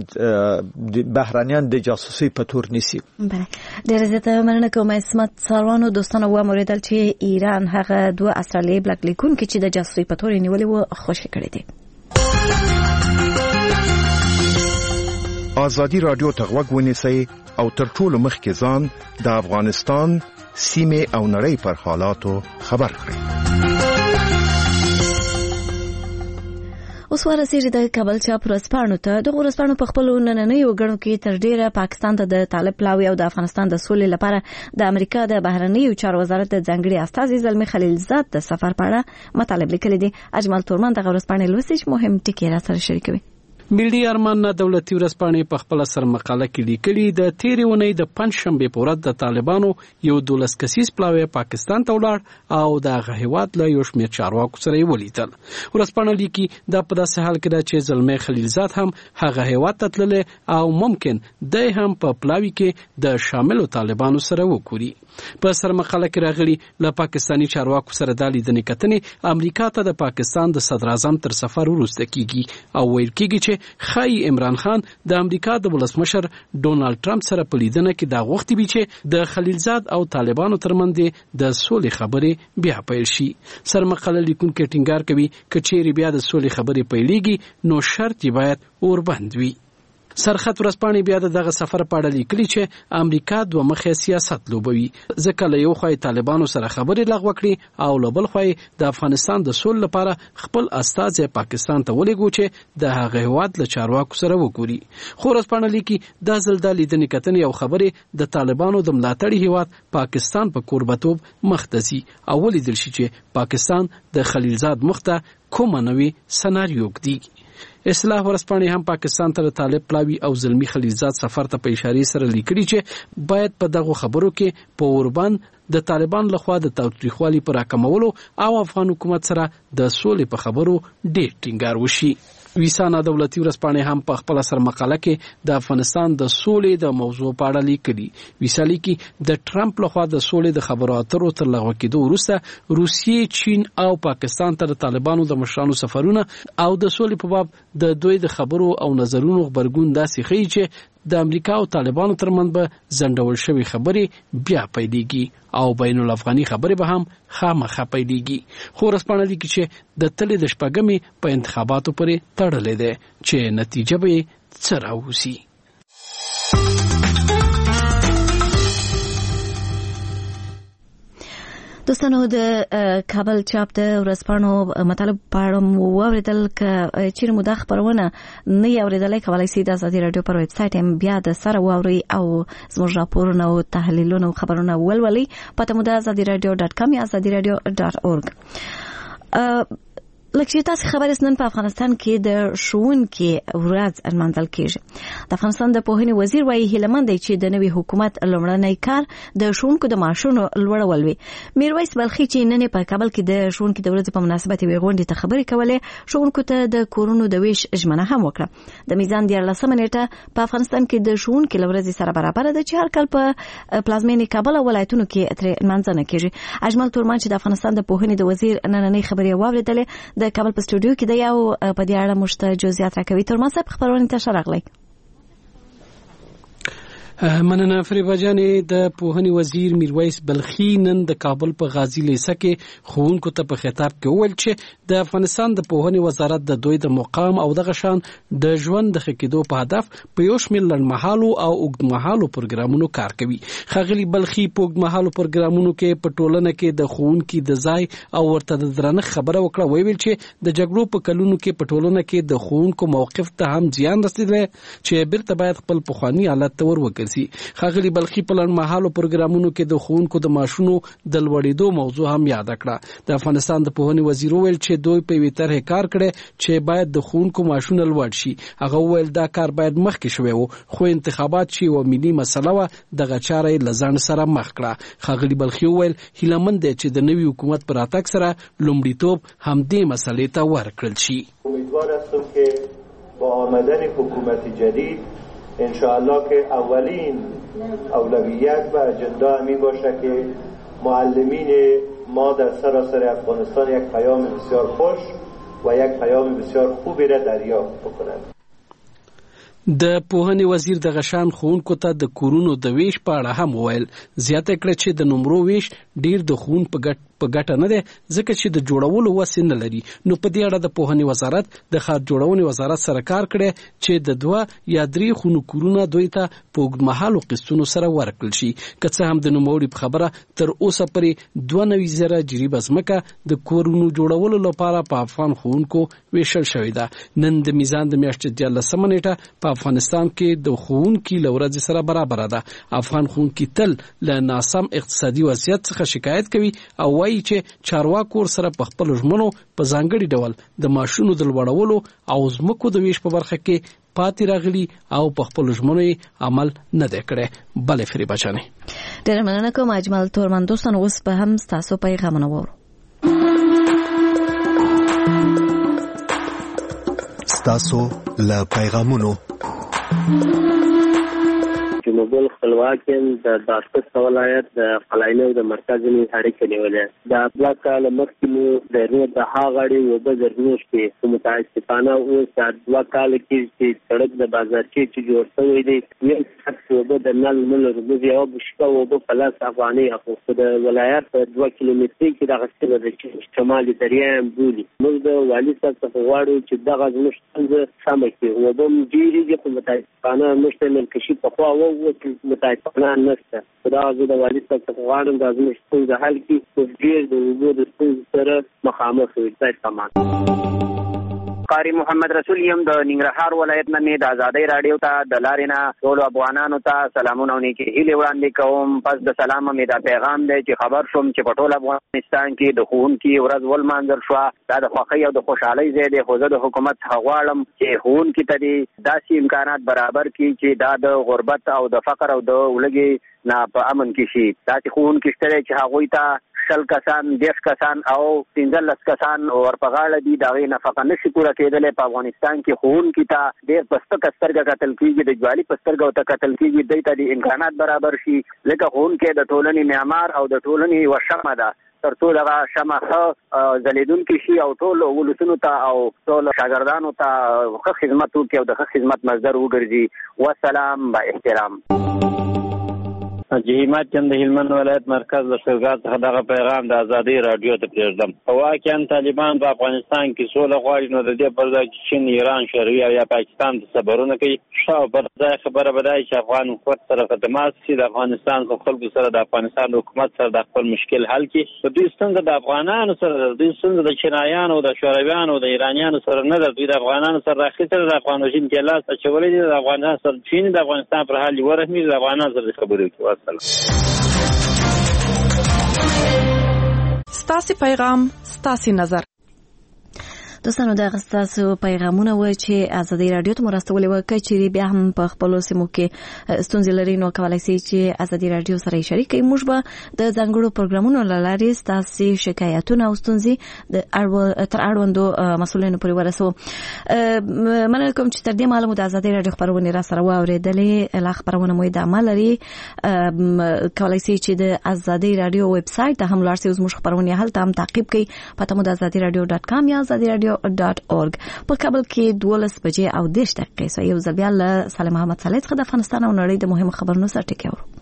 [SPEAKER 11] بهرانيان د جاسوسي په تور نیسي.
[SPEAKER 2] بله ډېر زیاته مننه کوم اسمت ساروانو. دوستانو واوریدل چې ایران هغه دوه استرالیایي بلک لیکونکي چې د جاسوسي په تور نیولې و خوشي کړی دي.
[SPEAKER 1] ازادي رادیو ته غوږ ونیسئ او تر ټولو مخکې ځان د افغانستان سیمه او نړۍ پر حالاتو خبر کړئ.
[SPEAKER 2] اوس ورسېږي د کابل چاپ ورځپاڼو ته. د ورځپاڼو په خپلو نننیو غړو کې تر ډیره پاکستان ته د طالب پلاوي او د افغانستان د سولې لپاره د امریکا د بهرنیو چارو وزارت د ځانګړي استازي زلمي خلیلزاد د سفر په اړه مطالب لیکلي دي. اجمل تورمان د ورځپاڼې لوستي مهم ټکي را سره شریکوي.
[SPEAKER 12] ملي ارمان دولتي ورځپاڼې په خپل سر مقاله کې لیکلي د تیرې ونې د پنځشنبه په ورځ د طالبانو یو دولس کسیز پلاوی پاکستان ته ولاړ او د غهوات له یو شمېر چارواکو سره ولیدل. ورځپاڼه لیکي دا په داسې حال کې ده چې زلمي خلیلزاد هم هغه هیواد ته تللی او ممکن د هم په پلاوی کې د شاملو طالبانو سره وکوري. په سر مقاله کې راغلي له پاکستانی چارواکو سره د لیدنې کتنې امریکا ته د پاکستان د صدر اعظم تر سفر وروسته کیږي او ویل کیږي چې خای عمران خان د امریکا د ولسمشر ډونالد ټرمپ سره په لیدنه کې دا غوښتي وي چې د خلیلزاد او طالبانو ترمنځ د سولې خبرې بیا پیل شي. سر مقاله لیکونکي ټینګار کوي چې چیرې بیا د سولې خبرې پیلېږي نو شرط یې باید اوربند وي. سرخط ورځپاڼې بیا دغه سفر په اړه لیکلي چې امریکا دوه مخه سیاست لوبوي، ځکه له یو خوا طالبانو سره خبرې لغوه کړي او له بل خوا د افغانستان د سولې لپاره خپل استازي پاکستان ته ولېږو چې د هغه هیواد له چارواکو سره وګوري. خو ورځپاڼه لیکي دا ځل د لیدنې کتنې او خبرې د طالبانو د ملاتړي هیواد پاکستان په کوربتوب مخ ته ځي او ولیدل شي چې پاکستان د خلیلزاد مخته کومه نوې سناریو ږدي. اصلاح ورځپاڼې هم پاکستان ته طالب پلاوي او زلمی خلیلزاد سفر ته په اشاره سره لیکلي چې باید په دغه خبرو کې په اوربند د طالبان لخوا د تاوتریخوالي پر راکمولو او افغان حکومت سره د سولې په خبرو ډېر ټینګار وشي. ویسانا دولتي ورځپاڼې هم په خپل سر مقاله کې د افغانستان د سولې د موضوع په اړه لیکلي. ویسا لیکي د ټرمپ لخوا د سولې د خبرو اترو تر لغوه کېدو وروسته روسیې، چین او پاکستان ته د طالبانو د مشرانو سفرونه او د سولې په باب د دوی د خبرو او نظرونو خبرګون داسې ښیي چې د امریکا او طالبانو ترمنځ به ځنډول شوي خبرې بیا پیلېږي او بین الافغاني خبرې به هم خامخا پیلېږي. خو ورځپاڼه لیکي چې د تلې د شپږمې په انتخاباتو پورې تړلې ده چې نتیجه به یې څه راوځي.
[SPEAKER 2] دوستانو د کابل چاپ د ورځپاڼو مطالب په اړه مو واوریدل. که چیرې مو دا خبرونه نه یې اورېدلی کولی شئ د ازادي راډیو پر ویب سایټ هم بیا د سره واورئ او زموږ راپورونه او تحلیلونه او خبرونه ولولئ. پته مو د ازادي راډیو ډاټ کام یا ازادي راډیو ډاټ اورګ. لکه چې تاسو خبرې نن په افغانستان کې د ښوونکي ورځ لمانځل کیږي. د افغانستان د پوهنې وزیر وايي هیلمن دی چې د نوي حکومت لومړنی کار د ښوونکو د معاشونو لوړول وي. میرویس بلخي چې نن په کابل کې د ښوونکو د ورځې په مناسبت یوې غونډې ته خبرې کولې، ښوونکو ته د کورونو د ویش ژمنه هم وکړه. د میزان دیارلسمه نیټه په افغانستان کې د ښوونکو لورځې سره برابر ده چې هر کال په پلازمینې کابل او ولایتونو کې ترې لمانځنه کیږي. اجمل تورمان چې د افغانستان د پوهنې د وزیر نننۍ خبرې واوریدلې، د کابل په سټوډیو کې د یو په دې اړه مشته جزئیات راکوي. تر ما صاحب خبرونه ته شرغلی.
[SPEAKER 12] مننه فریبا جانې. د پوهنې وزیر میرویس بلخي نن د کابل په غازی لیسه کې ښوونکو ته په خطاب کې وویل چې د افغانستان د پوهنې وزارت د دوی د مقام او دغه شان د ژوند د ښه کېدو په هدف په یو شمېر لنډمهالو او اوږدمهالو پروګرامونو کار کوي. ښاغلي بلخي په اوږدمهالو پروګرامونو کې په ټولنه کې د ښوونکي د ځای او ورته د درنښت خبره وکړه. ویل چې د جګړو په کلونو کې په ټولنه کې د ښوونکو موقف ته هم زیان رسیدلی چې بیرته باید خپل پخواني حالت ته ور وګرځي. خاغلی بلخي په لنډمهالو پروګرامونو کې د ښوونکو د معاشونو د لوړېدو موضوع هم یاد کړه. د افغانستان د پوهنې وزیر وویل چې دوی په یوې طرحې کار کړی چې باید د ښوونکو معاشونه لوړ شي. هغه وویل دا کار باید مخکې شوی و، خو انتخابات چې یوه ملي مسله وه دغه چاره یې له ځنډ سره مخ کړه. خاغلی بلخي وویل هیلهمند دی چې د نوي حکومت په راتګ سره لومړیتوب همدې مسلې ته ورکړل شي.
[SPEAKER 13] امیدوار هستم که با آمدن حکومت جدید انشاءالله که اولین اولویت و اجندا همی باشه که معلمین ما در سراسر افغانستان یک پیام بسیار خوش و یک پیام بسیار خوبی را دریافت بکنند.
[SPEAKER 12] د پوهنې وزیر د غشان ښوونکو ته د کورونو د ویش په اړه هم وویل. زیاته کړه چې د نمرو ویش ډیر د ښوون په ګټ په ګټه نه دی ځکه چې د جوړولو وس نه لري. نو په دې اړه د پوهنې وزارت د ښار جوړونې وزارت سره کار کړی چې د دوه یا درې خونو کورونه دوی ته په اوږدمهالو قسطونو سره ورکړل شي. که څه هم د نوموړي په خبره تر اوسه پورې دوه نوي زره جریبه ځمکه د کورونو جوړولو لپاره په افغان ښوونکو ویشل شوې ده. نن د میزان د میاشتې دیارلسمه نیټه په افغانستان کې د ښوونکي له ورځې سره برابره ده. افغان ښوونکي تل له ناسم اقتصادي وضعیت څخه شکایت کوي او وایي چې چارواکو سره په خپل ژمنو په ځانګړي ډول د معاشونو د لوړولو او ځمکو د ویش په برخه کې پاتې راغلي او په خپل ژمنو عمل نه دی کړی. بلې فریبا جانې
[SPEAKER 2] ډېره مننه کوم. اجمل تورمن دوستان اوس به هم ستاسو پیغامونه وورو.
[SPEAKER 14] ستاسو له پیغامونو
[SPEAKER 15] جمهور خپلواک د داسکس ولایت د قلاینو د مرکز نه اړیکه نیولې. دا دوه کال مخکې مو د رود د هاغړې و به درنوش کې متاسفانه اوس د دوه کال کې چې سړک د بازارچې چې جوړ شوی دی یو څه و به د نل مل رموز یو بشکا و به پلاس افغاني اخو د ولایت په دوه کیلومتري کې د غسل د شمالي دریایم بولی. موږ د والي صاحب څخه غواړو چې دغه زموږ څنګه سم کړي و به ډیری په متاسفانه مشتمل کشي په خوا و متاسفانه نشته. خدا زه د والي صاحب څخه غواړم د زموږ ستونزه حل کړي چې ډېر د اوبو د ستونزې سره مخامخ وي.
[SPEAKER 16] قاری محمد رسول یم د ننګرهار ولایت نه مې د ازادۍ راډیو ته د لارې نه ټولو افغانانو ته سلامونه او نیکې هیلې وړاندې کوم. پس د سلامه مې دا پیغام دی چې خبر شوم چې په ټول افغانستان کې د ښوونکي ورځ ولمانځل شوه. دا د خوښۍ او د خوشحالۍ ځای دی، خو زه د حکومت څخه غواړم چې ښوونکي ته دې داسې امکانات برابر کړي چې دا د غربت او د فقر او د ولږې نه په امن کې شي. داسې ښوونکي شته دی چې هغوی ته شل کسان دیش کسان او پنځلس کسان ورپغاړه دي، د هغې نفقه نشي پوره کېدلی. په افغانستان کې ښوونکي ته ډېر په سپکه سترګه کتل کېږي، د جوالي په سترګه ورته کتل کېږي. دوی ته د امکانات برابر شي ځکه ښوونکی د ټولنې معمار او د ټولنې یوه شمعه ده، تر څو دغه شمعه ښه ځلېدونکې شي او ټول ولسونو ته او ټول شاګردانو ته ښه خدمت وکړي او د ښه خدمت مصدر وګرځي. والسلام با احترام.
[SPEAKER 17] جهیمات چند د هلمند ولایت مرکز لښکرګاه څخه دغه پیغام د ازادۍ راډیو ته پرېږدم. واقعا طالبان په افغانستان کې سوله غواړي، نو د دې پر ځای چې چین، ایران، شوروي او یا پاکستان ته صبرونه کوي. ښه او پر ځای خبره به دا وي چې افغان حکومت سره خدمات شي، د افغانستان په خلکو سره د افغانستان حکومت سره د خپل مشکل حل کړي. د دوی ستونزه د افغانانو سره ده، دوی ستونزه د چینایانو، د شورویانو، د ایرانیانو سره نه ده. دوی د افغانانو سره راخېستل، د افغان رژیم کې لاس اچولی دي، د افغانستان سره چین د افغانستان پر حال ورحمېږي، د افغانانو سره خبرې وکړي.
[SPEAKER 8] ستاسو پیغام ستاسو نظر.
[SPEAKER 2] دوستانو د غستاسو پیغامونه و چې ازادي رادیو ته مرستولې وکړي چې بیا هم په خپل سیمو کې ستونزې لري نو کولای شي چې ازادي رادیو سره شریک کړي. موږ به د ځانګړو پروګرامونو لارې ستاسو شکایتونه او ستونزې د اړو تر اړوندو مسؤلینو پورې ورسو. مننه کوم چې تر دې مهاله مو د ازادي رادیو خبرونه را سره واورېدلې. لا خبرونه مو د عمل لري کولای شي چې د ازادي رادیو ویب سټ ته هم لاړ شئ. زموږ خبرونه هلته هم تعقیب کړئ. پته مو د ازادي رادیو ډاټ کام یا ازادي رادیو ډاټ اورګ. په کابل کې دولس بجې او دېرش دقیقې سو یو ځل بیا له سالم محمد صالح څخه د افغانستان او نړۍ د مهمو خبرونو سره ټکی اورو.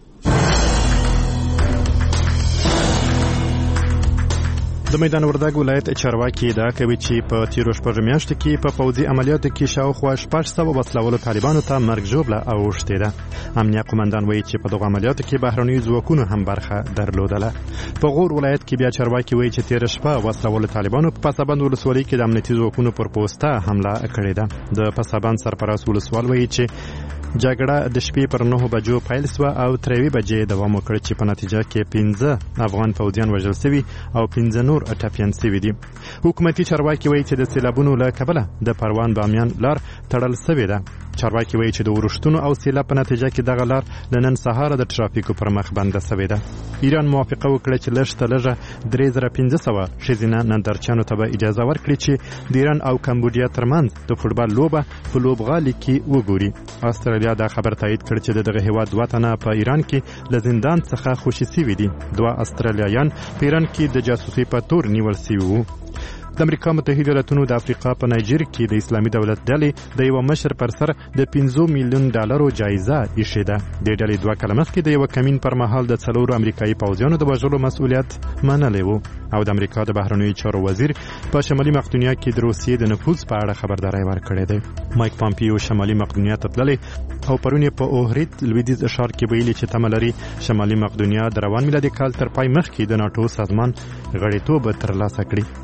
[SPEAKER 3] د میدان وردګ ولایت چارواکي دا کوي چې په تیرو شپږ میاشتو کې په پوځي عملیاتو کې شاوخوا شپږ سوه وسلوالو طالبانو ته مرګ ژوبله اوښتې ده. امنیه قومندان وایي چې په دغو عملیاتو کې بهرنیو ځواکونو هم برخه درلودله. په غور ولایت کې بیا چارواکي وایي چې تیره شپه وسلوالو طالبانو په پسابند ولسوالۍ کې د امنیتي ځواکونو پر پوسته حمله کړې ده. د پسابند سرپرست ولسوال وایي چې جګړه د شپې پر نهو بجو پیل شوه او تر یوې بجې دوام وکړ چې په نتیجه کې پنځه افغان پوځیان وژل شوي او پنځه نور ټپیان شوي دي. حکومتي چارواکي وایي چې د سیلابونو له کبله د پروان بامیان لار تړل شوې ده. چارواکي وایي چې د ورښتونو او سیلاب په نتیجه کې دغه لار له نن سهاره د ټرافیکو پر مخ بنده شوې ده. ایران موافقه وکړه چې لږ تر لږه درې زره پنځه سوه ښځینه نندارچیانو ته به اجازه ورکړي چې د ایران او کمبودیا ترمنځ د فوټبال لوبه په لوبغالي کې وګوري. استرالیا دا خبر تایید کړ چې دغه هیواد دوه تنه په ایران کې له زندان څخه خوشي شوي دي. دوه استرالیایان په ایران کې د جاسوسۍ په تور نیول شوي وو. د امریکا متحده ایالاتونو د افریقا په نایجر کې د اسلامي دولت ډلې د یو مشر پر سر د پنځه میلیون ډالرو جایزه ایښې ده. د ډلې دوه کاله مخکې د یو کمین پر مهال د څلورو امریکایي پوځیانو د وژلو مسؤلیت منلی و او د امریکا د بهرنیو چارو وزیر په شمالي مقدونیا کې د روسیې د نفوذ په اړه خبرداری ورکړی دی. مایک پامپیو شمالي مقدونیا ته تللی او پرون یې په اوهرید لویدیځ ښار کې ویلي چې تمه لري شمالي مقدونیا د روان میلادي کال تر پای مخکې د ناټو سازمان غړیتوب ترلاسه کړي.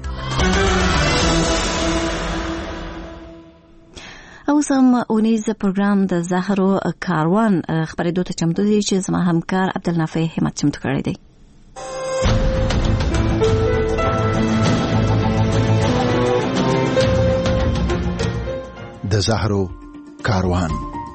[SPEAKER 2] اوس هم اونیز پروګرام د زهرو کاروان خبرېدو ته چمتو دی چې زما همکار عبدالنافع همت چمتو کړی دی.
[SPEAKER 14] د زهرو کاروان.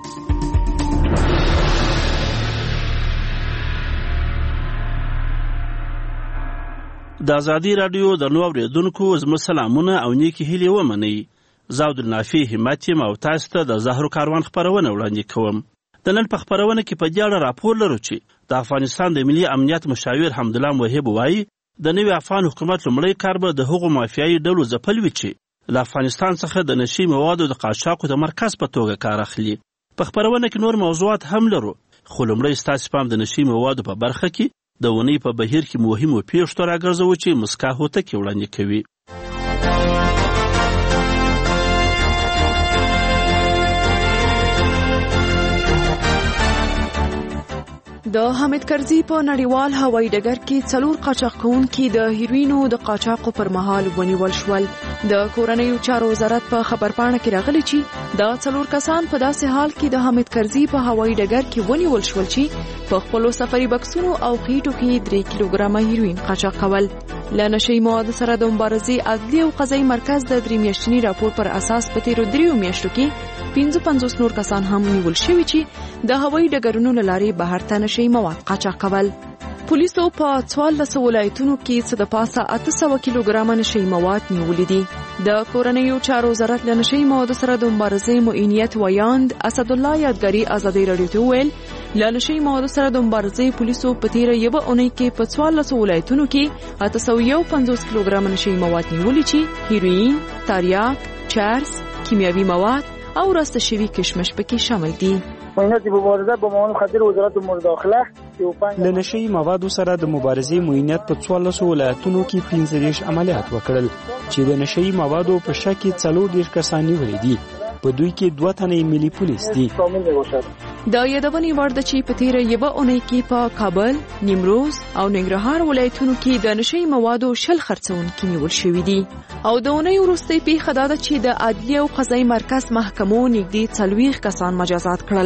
[SPEAKER 12] د ازادي رادیو د نو اوریدونکو زما سلامونه او نیکی هیلې ومنئ. زه عبدالنافع همت یم او تاسو ته د زهرو کاروان خبرونه وړاندې کوم. د نن په خبرونه کې په دې اړه راپور لرو چې د افغانستان د ملي امنیت مشاور حمدالله موهب وایي د نوي افغان حکومت لومړی کار به د هغو مافیایي ډلو ځپل وي چې له افغانستان څخه د نشي موادو د قاچاقو د مرکز په توګه کار اخلي. په خبرونه کې نور موضوعات هم لرو خو لومړی ستاسو پام د نشي موادو په برخه کې د ونې په بهیر کې مهمو پیښو ته راګرځوو چې مسکا هوتکې وړاندې کوي.
[SPEAKER 18] د حامد کرزي په نړیوال هوایي ډګر کې څلور قاچاق کوونکي د هیروینو د قاچاقو پر مهال ونیول شول. د کورنیو چارو وزارت په خبرپاڼه کې راغلی چې دا څلور کسان په داسې حال کې د حامد کرزي په هوایي ډګر کې ونیول شول چې په خپلو سفري بکسونو او خېټو کې درې کیلوګرامه هیروین قاچاق کول. له نشي موادو سره د مبارزې عدلي او قضایي مرکز د درې میاشتني راپور پر اساس په تیرو دریو میاشتو کې پنځه پنځوس نور کسان هم نیول شوي چې د هوایي ډګرونو له لارې بهر ته نشي مواد قاچاق کول. پولیسو په څوارلس ولایتونو کې څه د پاسه اته سوه کیلوګرامه نشي مواد نیولي دي. د کورنیو چارو وزارت له نشي موادو سره د مبارزې معینیت ویاند اسدالله یادګاري ازادي رادیو ته ویل له نشي موادو سره د مبارزې پولیسو په تیره یوه اونۍ کې په څوارلس ولایتونو کې اته سوه یو پنځوس کیلوګرامه نشي مواد نیولي چې هیروین، تریاک، چرس، کیمیاوي مواد او راسته شوي کشمش پکې شامل دي.
[SPEAKER 19] معاینات مبارزه با مواد مخدر وزارت امور داخله
[SPEAKER 9] له نشي موادو سره د مبارزې معینیت په څوارلس ولایتونو کې پنځه دېرش عملیات وکړل چې د نشي موادو په شک کې څلور دېرش کسان نیولي دي. په دوی کې دوه تنې ملي پولیس دي.
[SPEAKER 18] د یادونې وړ ده چې په تیره یوه اونۍ کې په کابل، نیمروز او ننګرهار ولایتونو کې د نشي موادو شل خرڅونکي نیول شوي دي. او د اونۍ وروستۍ پیښه دا ده چې د عدلي او قضایي مرکز محکمو نږدې څلوېښت کسان مجازات کړل.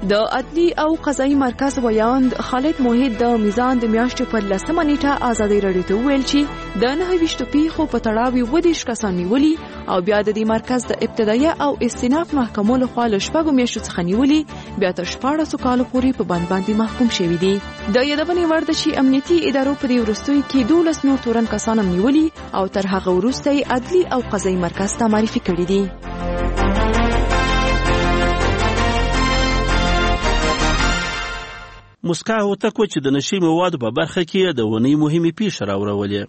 [SPEAKER 18] د عدلي او قضایي مرکز ویاند خالد موحد د میزان د میاشتې پر لسمه نیټه ازادي راډیو ته وویل چې د نهه ویشتو پیښو په تړاو یې اووه دېرش کسان نیولي او بیا د دې مرکز د ابتدایه او استیناف محکمو لخوا له شپږو میاشتو څخه نیولي بیا تر شپاړسو کالو پورې په بند باندې محکوم شوي دي. د یادونې وړ ده چې امنیتي ادارو په دې وروستیو کې دولس نور تورن کسان هم نیولي او تر هغه وروسته یې عدلي او قضایي مرکز ته معرفي کړي دي.
[SPEAKER 20] مسکا هوتکو چې د نشي موادو په برخه کې د ونی مهمه پیښه راوړولې.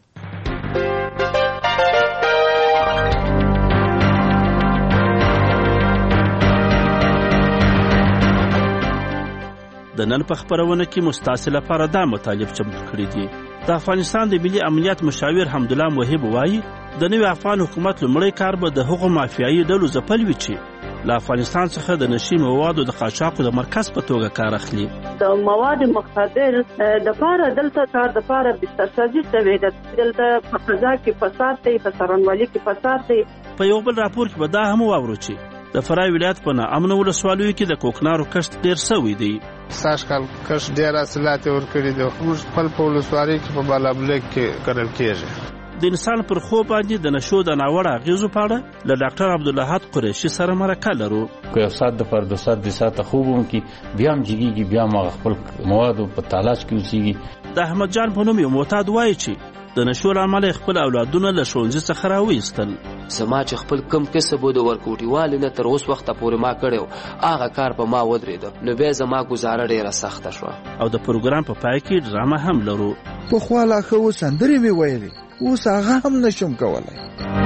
[SPEAKER 20] د نن په خبرونه کې مستعصل لپاره دا مطالب چمتو کړی دي. د افغانستان د ملي امنیت مشاور حمدالله موحب وایي د نوي افغان حکومت لومړی کار به د هغو مافیایي ډلو ځپل وي چې له افغانستان څخه د نشي موادو د قاچاقو د مرکز په توګه کار اخلي.
[SPEAKER 21] د مواد مخدر د پاره دلته کار د پاره بسترسازي شوی ده. دلته په فضا کې فساد دی، په څارنوالۍ کې فساد دی.
[SPEAKER 20] په یو بل راپور کې به دا هم واورو چې د فرای ولایت په ناامنه ولسوالیو کې د کوکنارو کښت ډیر سوی دی.
[SPEAKER 22] ساش کال کښت ډیر حاصلات ورکړي دي. موږ خپل په ولسوالۍ کې په بالابلک کې کرل کېږي.
[SPEAKER 20] د انسان پر خو باندې د نشو د ناوړه اغیزو په اړه له ډاکټر عبدالحد قریشي سره مرکه لرو.
[SPEAKER 23] که یو ساعت د پر دو ساعت د ساعته خوب هم کې بیا هم جګیږي، بیا هم خپل موادو په تلاش کې اوسېږي.
[SPEAKER 20] د احمد جان په نوم یو معتاد وایي چې د نشو له امله خپل اولادونه له ښوونځي څخه راویستل.
[SPEAKER 6] زما چې خپل کم کسب د ورکوټیوالې نه تر اوس وخته پورې ما کړی هغه کار په ما ودرېده، نو بیا زما ګزاره ډېره سخته شوه.
[SPEAKER 20] او د پروګرام په پای کې ډرامه هم لرو.
[SPEAKER 24] پخوا لا ښه سندرې مې ویلې، اوس هغه هم نشم کولی.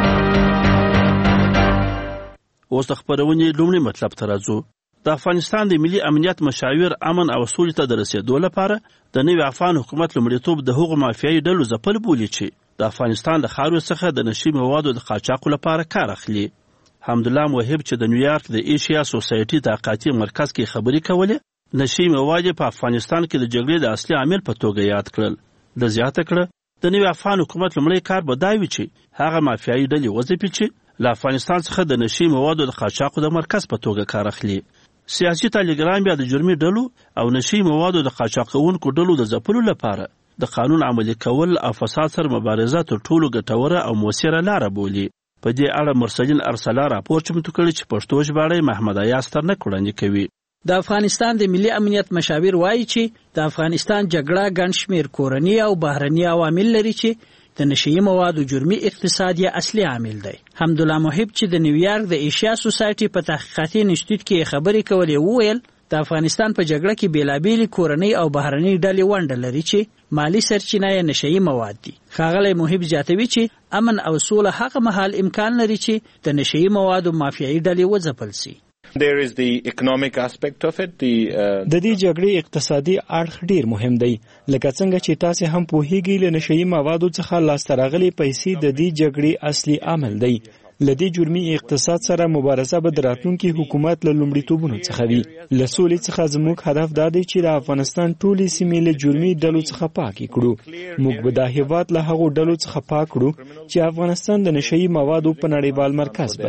[SPEAKER 20] اوس د خبرونې لومړي مطلب ته راځو. د افغانستان د ملي امنیت مشاور امن او سولې ته د رسېدو لپاره د نوي افغان حکومت لومړیتوب د هغو مافیایي ډلو ځپل بولي چې د افغانستان د خاورې څخه د نشي موادو د قاچاقو لپاره کار اخلي. حمدالله موحب چې د نیویارک د ایشیا سوسایټي تحقیقاتي مرکز کې خبرې کولې، نشي مواد په افغانستان کې د جګړې د اصلي عامل په توګه یاد کړل. د زیاته کړه د نوي افغان حکومت لومړی کار به دا وي چې هغه مافیایي ډلې وځپي چې له افغانستان څخه د نشي موادو د قاچاقو د مرکز په توګه کار اخلي. سیاسي تالیګرام بیا د جرمي ډلو او نشي موادو د قاچاقونکو ډلو د ځپلو لپاره د قانون عملي کول او فساد سره مبارزه تر ټولو ګټوره او مؤثره لاره بولي. په دې اړه مرسلین ارسلا راپور چمتو کړی چې پښتو ژباړی محمد ایاز ترنک وړاندې کوي.
[SPEAKER 9] د افغانستان د ملي امنیت مشاور وایي چې د افغانستان جګړه ګڼ شمېر کورني او بهرني عوامل لري چې د نشي موادو جرمي اقتصاد یې اصلي عامل دی. حمدالله موحب چې د نیویارک د ایشیا سوسایټي په تحقیقاتي انسټیټیوټ کې خبرې کولې وویل د افغانستان په جګړه کې بیلابېلې کورنۍ او بهرنۍ ډلې ونډه لري چې مالی سرچینه یې نشي مواد دي. ښاغلی موحب زیاتوي چې امن او سوله هغه مهال امکان لري چې د نشي موادو مافیایي ډلې وځپل سي.
[SPEAKER 1] There is the economic aspect of it. The uh...
[SPEAKER 25] د دې جګړې اقتصادي اړخ ډیر مهم دی. لکه څنګه چې تاسو هم پوهیږئ له نشئی موادو څخه لاسته راغلي پیسې د دې جګړې اصلي عامل دی. لدې جرمي اقتصاد سره مبارزه به د راتلونکي حکومت له لومړیتوبونو څخه وي. له سولې څخه زموږ هدف دا دی چې د افغانستان ټولې سیمې له جرمي ډلو څخه پاکې کړو. موږ به دا هیواد له هغو ډلو څخه پاک کړو چې افغانستان د نشئی موادو په نړیوال مرکز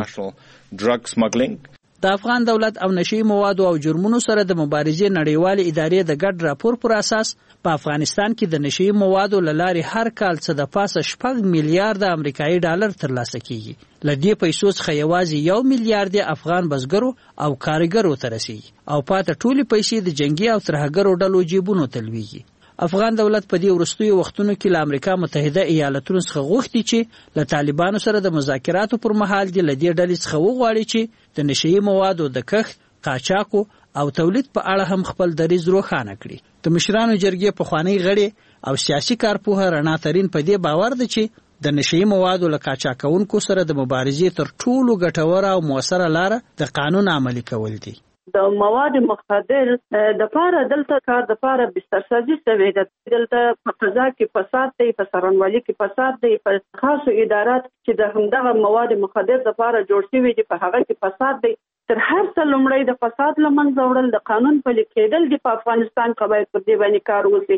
[SPEAKER 25] بدلوي.
[SPEAKER 9] د افغان دولت او نشئی موادو او جرمونو سره د مبارزې نړیوالې ادارې د ګډ راپور پر اساس په افغانستان کې د نشئی موادو له لارې هر کال څه د پاسه شپږ میلیارډ امریکایي ډالر ترلاسه کیږي. له دې پیسو څخه یوازې یو میلیارډ افغان بزګرو او کارګرو ته رسیږي او پاته ټولې پیسې د جنگي او ترهګرو ډلو جیبونو ته لویږي. افغان دولت په دې وروستیو وختونو کې له امریکا متحده ایالاتونو څخه غوښتي چې له طالبانو سره د مذاکراتو پر مهال د لدې ډلې څخه وغواړي چې د نشئی موادو د کښت، قاچاقو او تولید په اړه هم خپل دریځ روښانه کړي. د مشرانو جرګې پخوانی غړي او سیاسي کارپوه رڼا ترین په دې باور ده چې د نشئی موادو له قاچاقونکو سره د مبارزې تر ټولو ګټوره او موثره لاره د قانون عملي کول دي.
[SPEAKER 21] د مواد مخدر د پاره دلته کار د پاره بسترسازي شوی ده. دلته په فضا کې فساد دی، په څارنوالۍ کې فساد دی، په خاصو ادارات چې د همدغه مواد مخدر د پاره جوړ شوي دي په هغه کې فساد دی. تر هر څه لومړی د فساد له منځه وړل د قانون پلي کېدل دي. په افغانستان کې باید پر دې باندې کار وشي.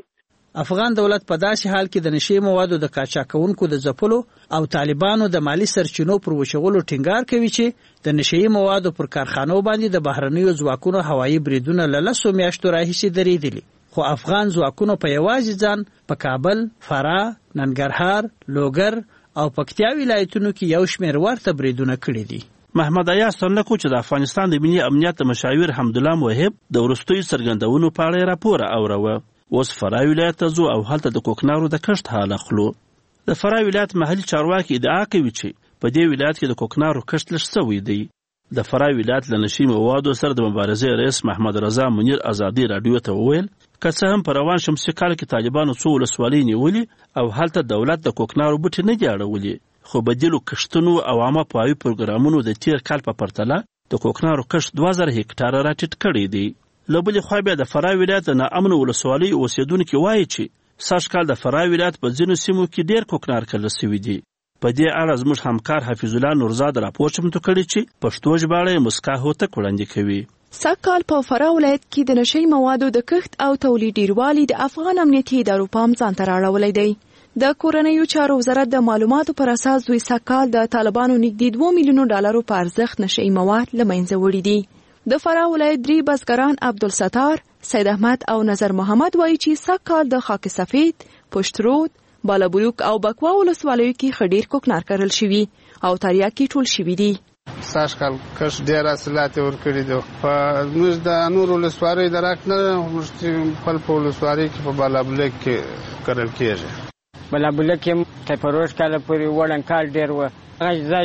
[SPEAKER 9] افغان دولت په داسې حال کې د نشي موادو د قاچاقونکو د ځپلو او طالبانو د مالی سرچینو پر وشغلو ټینګار کوي چې د نشي موادو پر کارخانو باندې د بهرنیو ځواکونو هوایي بریدونه له لسو میاشتو راهیسې درېدلي، خو افغان ځواکونو په یوازې ځان په کابل، فراه، ننګرهار، لوګر او پکتیا ولایتونو کې یو شمېر ورته بریدونه کړي دي.
[SPEAKER 20] محمد ایاز سنلکو چې د افغانستان د ملي امنیت مشاور حمدالله موهب د وروستیو څرګندونو په اړه راپور اوروه. اوس فراه ولایت ته ځو او هلته د کوکنارو د کښت حال اخلو. د فراه ولایت محلي چارواکي ادعا کوي چې په دې ولایت کې د کوکنارو کښت لږ شوی دی. د فراه ولایت له نشي موادو سره د مبارزې رئیس محمد رضا منیر ازادي رادیو ته وویل که څه هم په روان شمسي کال کې طالبانو څو ولسوالۍ نیولې او هلته دولت د کوکنارو بوټي نه دي اړولي، خو بدیلو کښتونو او عامه پوهاوي پروګرامونو د تیر کال په پرتله د کوکنارو کښت دوه زره هکټاره راټیټ کړی دی. له بلې خوا بیا د فراه ولایت د ناامنو ولسوالیو اوسېدونکي وایي چې سږ کال د فراه ولایت په ځینو سیمو کې ډېر کوکنار کرل سوي دي. په دې اړه زموږ همکار حفیظ الله نورزاد راپور چمتو کړی چې پښتو ژباړه یې مسکا هوتک وړاندې کوي.
[SPEAKER 18] سږ کال په فراه ولایت کې د نشي موادو د کښت او تولید ډیروالي د افغان امنیتي ادارو پام ځان ته راوړلی دی. د کورنیو چارو وزارت د معلوماتو پر اساس دوی سږ کال د طالبانو نږدې دوه میلیونو ډالرو په ارزښت نشي مواد له منځه وړي دي. د فراه ولایت درې بزګران عبدالستار، سید احمد او نظر محمد وایي چې سږ کال د خاک سفید، پشت رود، بالابلوک او بکوا ولسوالیو کې ښه ډېر کوکنار کرل شوي او تریاکي ټول شوي دي.
[SPEAKER 22] سږ کال کښت ډېر حاصلات یې ورکړي دي. په موږ د نورو ولسوالیو درک نه موږ خپل په ولسوالۍ کې په بالابلوک کې کرل کېږي.
[SPEAKER 4] بالابلوک کې تر پروژ کاله پورې وړاندې کال ډېر و. هغه ځای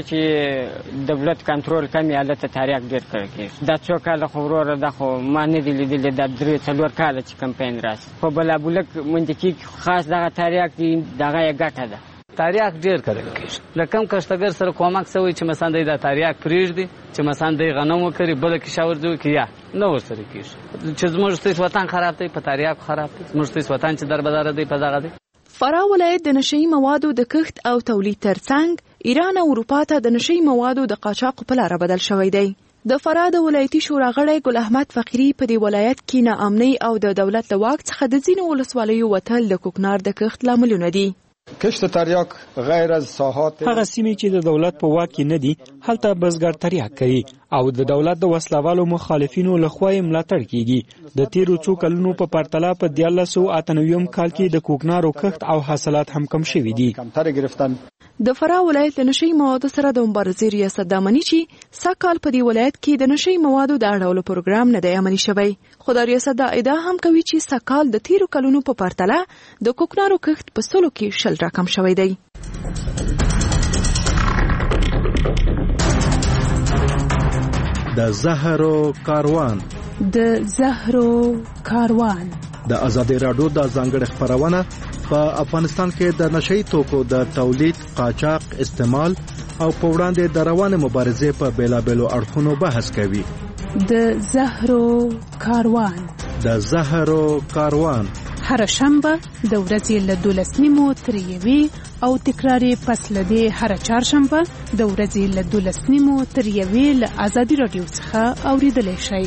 [SPEAKER 4] چې دولت کنټرول کمې هلته تریاک ډېر کړی کېږي. دا څو کاله خو وروره دا خو ما نه دي لیدلي، دا درې څلور کاله چې کمپین راسي. په بالابلوک منطقې کې خاص دغه تریاک دي، دغه یې ګټه ده.
[SPEAKER 5] تریاک ډېر کرل کېږي. له کم کښتګر سره کومک شوی چې مثلا دی دا تریاک پرېږدي، چې مثلا دی غنم وکړي، بله کې شاورځي وکړي، یا نه ورسره کېږي. چې زموږ ستاسو وطن خراب دی، په تریاکو خراب دی. زموږ ستاسو وطن چې دربداره دی په دغه دی.
[SPEAKER 18] فراه ولایت د نشي موادو د کښت او تولید ترڅنګ ایران او اروپا ته د نشي موادو د قاچاق په لاره بدل شوی دی. د فراه د ولایتي شورا غړی ګل احمد فقیری په دې ولایت کې ناامنۍ او د دولت له واک څخه د ځینو ولسوالیو وتل د کوکنار د کښت لاملونه دي.
[SPEAKER 7] کشت تریاک غیر از ساحات
[SPEAKER 25] هغه سیمې چې د دولت په واک کې نه دي هلته بزګر تریاک کوي او د دولت د وسلوالو مخالفینو لخوا یې ملاتړ کیږي. د تیرو څو کلونو په پرتله په دیارلس سوه اته نوي کال کې د کوکنارو کښت او حاصلات هم کم شوي دي.
[SPEAKER 18] د فراه ولایت له نشي موادو سره د مبارزې ریاست د امني چې سږ کال په دې ولایت کې د نشي موادو د اړولو پروګرام نه دی عملي شوی، خو د ریاست دا ادعا هم کوي چې سږ کال د تیرو کلونو په پرتله د کوکنارو کښت په سلو کې شل راکم شوی دی.
[SPEAKER 1] د زهرو کاروان
[SPEAKER 8] د زهرو کاروان
[SPEAKER 1] د ازادي راډیو د ځانګړي خبرونه په افغانستان کې د نشئی توکو د تولید، قاچاق، استعمال او په وړاندې د روانې مبارزې په بیلابېلو اړخونو بحث کوي.
[SPEAKER 8] د زهرو کاروان
[SPEAKER 1] د زهرو کاروان
[SPEAKER 8] هر شنبه د ورځې له دولس نیمو تر یوې او تکرار پس له دې هر چهارشنبه د ورځې له دولس نیمو تر یوې له ازادي راډیو څخه اوریدلی شئ.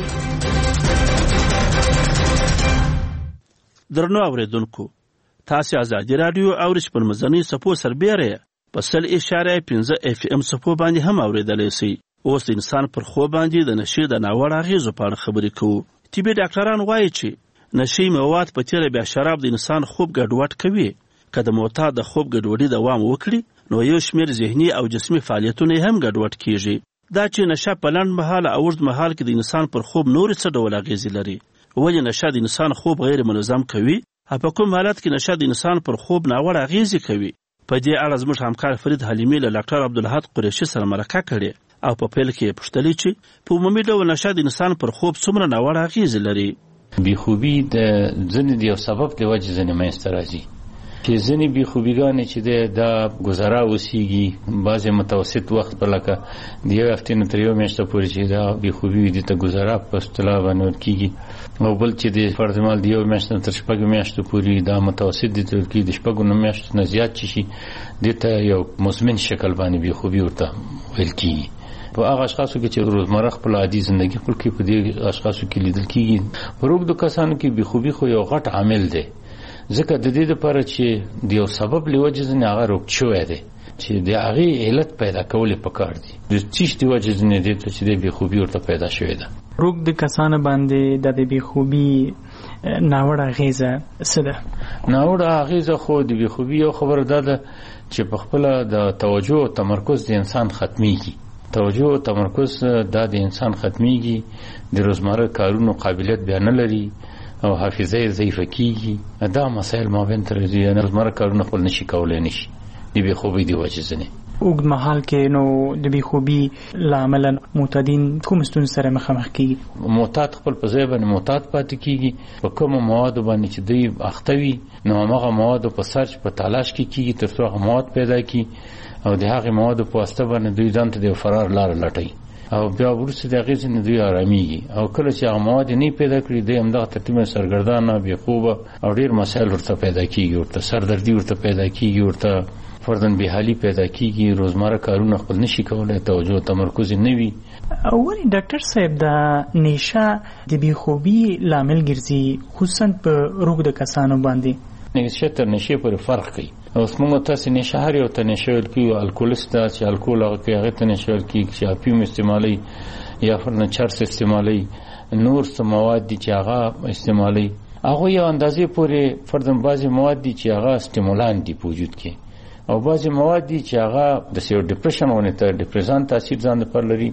[SPEAKER 20] درنو اوریدونکو، تاسو ازادي راډیو اورئ په مزنی سپو سربېره په سل اشاره پنځه اف ام سپو باندې هم اوریدلی شئ. اوس د انسان پر خو باندې د نشي د ناوړه اغېزو په اړه خبرې کوو. طبي ډاکټران وایي چې نشي مواد په تیره بیا شراب د انسان خوب ګډوډ کوي. که د معتاد د خوب ګډوډي دوام وکړي نو یو شمېر ذهني او جسمي فعالیتونه هم ګډوډ کیږي. دا چې نشه په لنډ مهال او اوږد مهال کې د انسان پر خوب نورې څه ډول اغېزې لري. ولې نشه د انسان خوب غیر منظم کوي او په کوم حالت کې نشه د انسان پر خوب ناوړه اغېزې کوي. په دې اړه زموږ همکار فرید حلیمي له ډاکټر عبدالحق قریشي سره مرکه کړې او په پیل کې یې پوښتلې چې په عمومي ډول نشه د انسان پر خوب څومره ناوړه اغېزې لري.
[SPEAKER 23] بیخوبي د ځینې د یو سبب د وجې ځینې منځته راځي چې ځینې بیخوبیګانې چې دی دا ګذرا اوسیږي، بعضې متوسط وخت په لکه د یو هفتې نه تر یو میاشته پورې چې دا بیخوبي وي دې ته ګذرا په اصطلاح باندې ورکېږي، او بل چې د فرض مال د یو میاشت نه تر شپږو میاشتو پورې دا متوسط دې ته ورکېږي، د شپږو نه میاشتو نه زیات چې شي دې ته یو مزمن شکل باندې بیخوبي ورته ویل کېږي. په هغه اشخاصو کې چې روزمره خپل عادي زندگی خپل کې په دې اشخاصو کې لیدل کېږي. په روږدو کسانو کې بیخوبي خو یو غټ عامل دی، ځکه د دې لپاره چې د یو سبب له وجې ځینې هغه روغ شوی دی چې د هغې علت پیدا کول یې پکار دي د څه د وجې ځینې دې ته چې د بېخوبي ورته پیدا شوې ده.
[SPEAKER 10] روغ د کسانو باندې د بېخوبي ناوړه اغېزه څه ده؟
[SPEAKER 23] ناوړه اغېزه خو د بېخوبي یو خبره دا ده چې په خپله د توجه او تمرکز د انسان ختمیږي. توجه او تمرکز دا د انسان ختمیږي، د روزمره کارونو قابلیت بیا نه لري او حافظه یې ضعیفه کیږي. دا مسایل مابین ته راځي، یعنې روزمره کارونه خپل نشي کولی نشي د بېخوبۍ د وجې ځینې.
[SPEAKER 10] اوږد مهال کې نو د بېخوبي له امله معتادین کوم ستونزې سره مخامخ کیږي؟
[SPEAKER 23] معتاد خپل په ځای باندې معتاد پاتې کیږي. په کومو موادو باندې چې دوی اخته وي نو هماغه موادو په سرچ په تلاش کې کیږي تر څو هغه مواد پیدا کړي او د هغې موادو په واسطه باندې دوی ځان ته د فرار لاره لټوي او بیا وروسته د هغې ځینې دوی ارامېږي او کله چې هغه مواد یې نه پیدا کړي دوی همدغه ترتیبه سرګردانه بېخوبه او ډېر مسایل ورته پیدا کیږي، ورته سردردي ورته پیدا کیږي، ورته فردن بېحالي پیدا کیږي، روزمره کارونه خپل نشي کولی، توجه او تمرکز یې نه وي.
[SPEAKER 10] ولې ډاکټر صاحب د نشه د بېخوبي لامل ګرځي خصوصا په روغ د کسانو باندې؟
[SPEAKER 23] نشه تر نشې پورې فرق کوي. اوس موږ تاسې نشه هر یو ته نشه ویل کېږي، الکولیست ده چې الکول هغه کوي هغې ته نشه ویل کېږي، چې افیوم استعمالوي یا فردن چرس استعمالوي، نور څه مواد دي چې هغه استعمالوي. هغوی یو اندازې پورې فردن بعضې مواد دي چې هغه سټیمولان دي په وجود کې او بعضې مواد دي چې هغه داسې یو ډپریشن غوندې ته ډپریسان تاثیر ځان دپاره لري،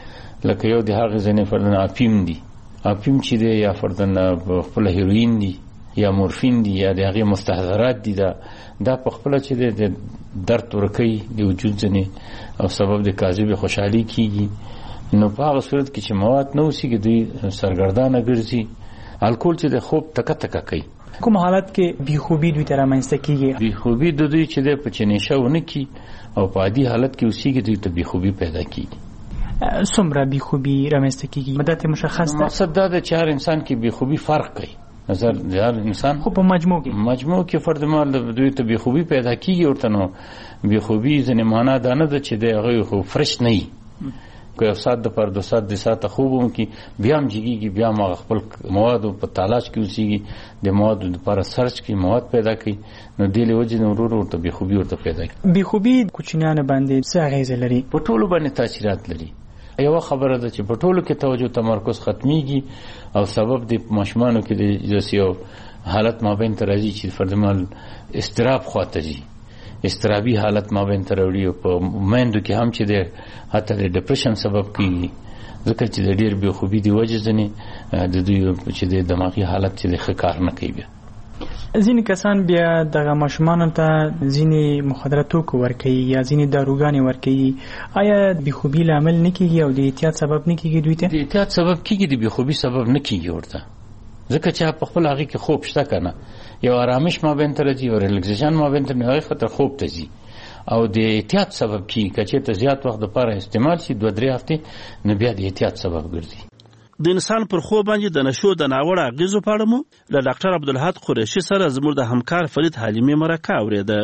[SPEAKER 23] لکه یو د هغې ځینې فردن افیم دي، افیم چې دی یا فردن خپله هیروین دي یا مورفین دي یا د هغې مستحضرات دي. دا دا په خپله چې دی د درد ورکوي د وجود ځینې او سبب د کاذبې خوشحالي کیږي. نو په هغه صورت کې چې مواد نه اوسېږي دوی سرګردانه ګرځي. الکول چې د خوب تکه تکه کوي.
[SPEAKER 10] کوم حالت کې بېخوبي دوی ته رامنځته کیږي؟
[SPEAKER 23] بېخوبي د دوی چې دی په چې نشه ونه کړي او په عادي حالت کې اوسېږي دوی ته بېخوبي پیدا کیږي.
[SPEAKER 10] څومره بېخوبي رامنځته کیږي؟ مدت مشخص ده؟
[SPEAKER 23] مقصد دا ده چې هر انسان کې بېخوبي فرق کوي. نظر د هر انسان
[SPEAKER 10] خو په مجموع کې
[SPEAKER 23] مجموع کې فرد مال دوی ته بېخوبي پیدا کیږي. ورته نو بېخوبي ځینې معنا دا نه ده چې د هغوی خو فرش نه وي، که یو ساعت دپاره دو ساعت درې ساعته خوب هم کړي بیا هم جګېږي، بیا هم هغه خپل موادو په تلاش کې اوسېږي، د موادو دپاره سرچ کړي، مواد پیدا کړي. نو دې له وجې نه ورو ورو ورته بېخوبي ورته پیدا کړي.
[SPEAKER 10] بېخوبي کوچنیانو باندې څه اغېزه لري؟
[SPEAKER 23] په ټولو باندې تاثیرات لري. یوه خبره ده چې په ټولو کې توجه تمرکز ختمیږي او سبب د ماشومانو کې د داسې یو حالت مابین ته راځي چې فردمال اضطراب خواته ځي، اضطرابي حالت مابین ته راوړي او په میندو کې هم چې د حتی د ډپریشن سبب کېږي ځکه چې د ډېر بېخوبي د وجې ځینې د دوی چې د دماغي حالت چې د ښه کار نه کوي. بیا
[SPEAKER 10] ځینې کسان بیا دغه ماشومانو ته ځینې مخدره توکو ورکوي یا ځینې داروګانې ورکوي. آیا بېخوبي لامل نه کېږي او د احتیاط سبب نه کېږي دوی ته؟
[SPEAKER 23] د احتیاط سبب کېږي، د بېخوبي سبب نه کېږي ورته، ځکه چې په خپل هغې کې خوب شته که نه، یو آرامش مابین ته راځي، یو ریلیکسیشن مابین ته هغې خطر خوب ته ځي او د احتیاط سبب کېږي. که چېرته زیات وخت دپاره استعمال شي دوه درې هفتې نو بیا د احتیاط سبب ګرځي.
[SPEAKER 20] د انسان پر خوب باندې د نشو د ناوړه اغېزو په اړه مو له ډاکټر عبدالحد قریشي سره زموږ د همکار فرید حلیمي مرکه اورېده.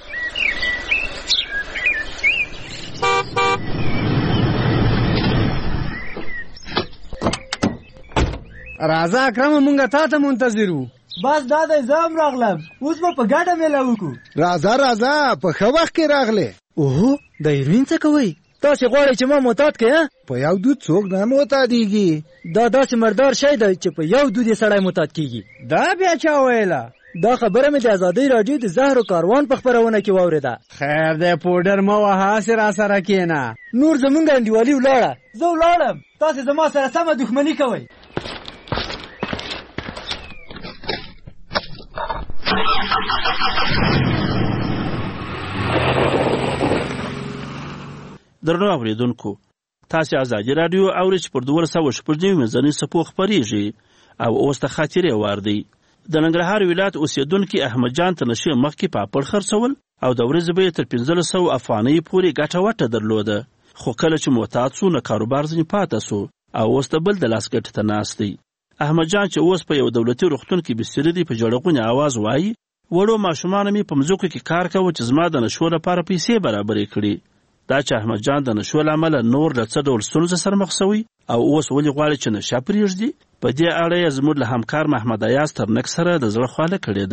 [SPEAKER 11] راځه اکرمه مونږه تا ته منتظر وو.
[SPEAKER 13] بس دا دی زه هم راغلم، اوس به په ګډه میله وکړو.
[SPEAKER 24] راځه راځه په ښه وخت کې راغلې.
[SPEAKER 13] اوهو د هیروین څه کوئ؟ تاسې غواړئ چې ما معتاد کړئ؟
[SPEAKER 24] په یو دود څوک نه معتادېږي.
[SPEAKER 13] دا داسې مردار شی دی چې په یو دود یې سړی معتاد کېږي.
[SPEAKER 11] دا بیا چا ویله؟
[SPEAKER 13] دا خبره مې د ازادۍ راډیو د زهرو کاروان په خپرونه کې واورېده.
[SPEAKER 11] خیر دی پوډر مه وهه، هسې راسره کښېنه.
[SPEAKER 13] نور زمونږ انډیوالي ولاړه، زه ولاړم، تاسې زما سره سمه دښمني کوئ.
[SPEAKER 20] درنو اوریدونکو، تاسې ازادي راډیو اورئ چې پر دولس سوه شپږ نوي منځنۍ څپو خپرېږي او اوس د خاطرې وار دی. د ننګرهار ولایت اوسېدونکي احمد جان ته نشې مخکې پاپړ خرڅول او د ورځې به یې تر پنځلس سوه افغانۍ پورې ګټه وټه درلوده، خو کله چې معتاد سو نو کاروبار ځینې پاته سو او اوس د بل د لاس ګټې ته ناست دی. احمد جان چې اوس په یو دولتي روغتون کې بستر دی په جړغونې اواز وایي وړو ماشومانو مې په مځکو کې کار کوه چې زما د نشو لپاره پیسې برابرې کړي. دا چې احمد جان د نشو له امله نور له څه ډول ستونزو سره مخ سوی او اوس ولې غواړي چې نشه پرېږدي، په دې اړه یې زموږ له همکار محمد ایاز ترنک سره د زړه خواله کړې ده.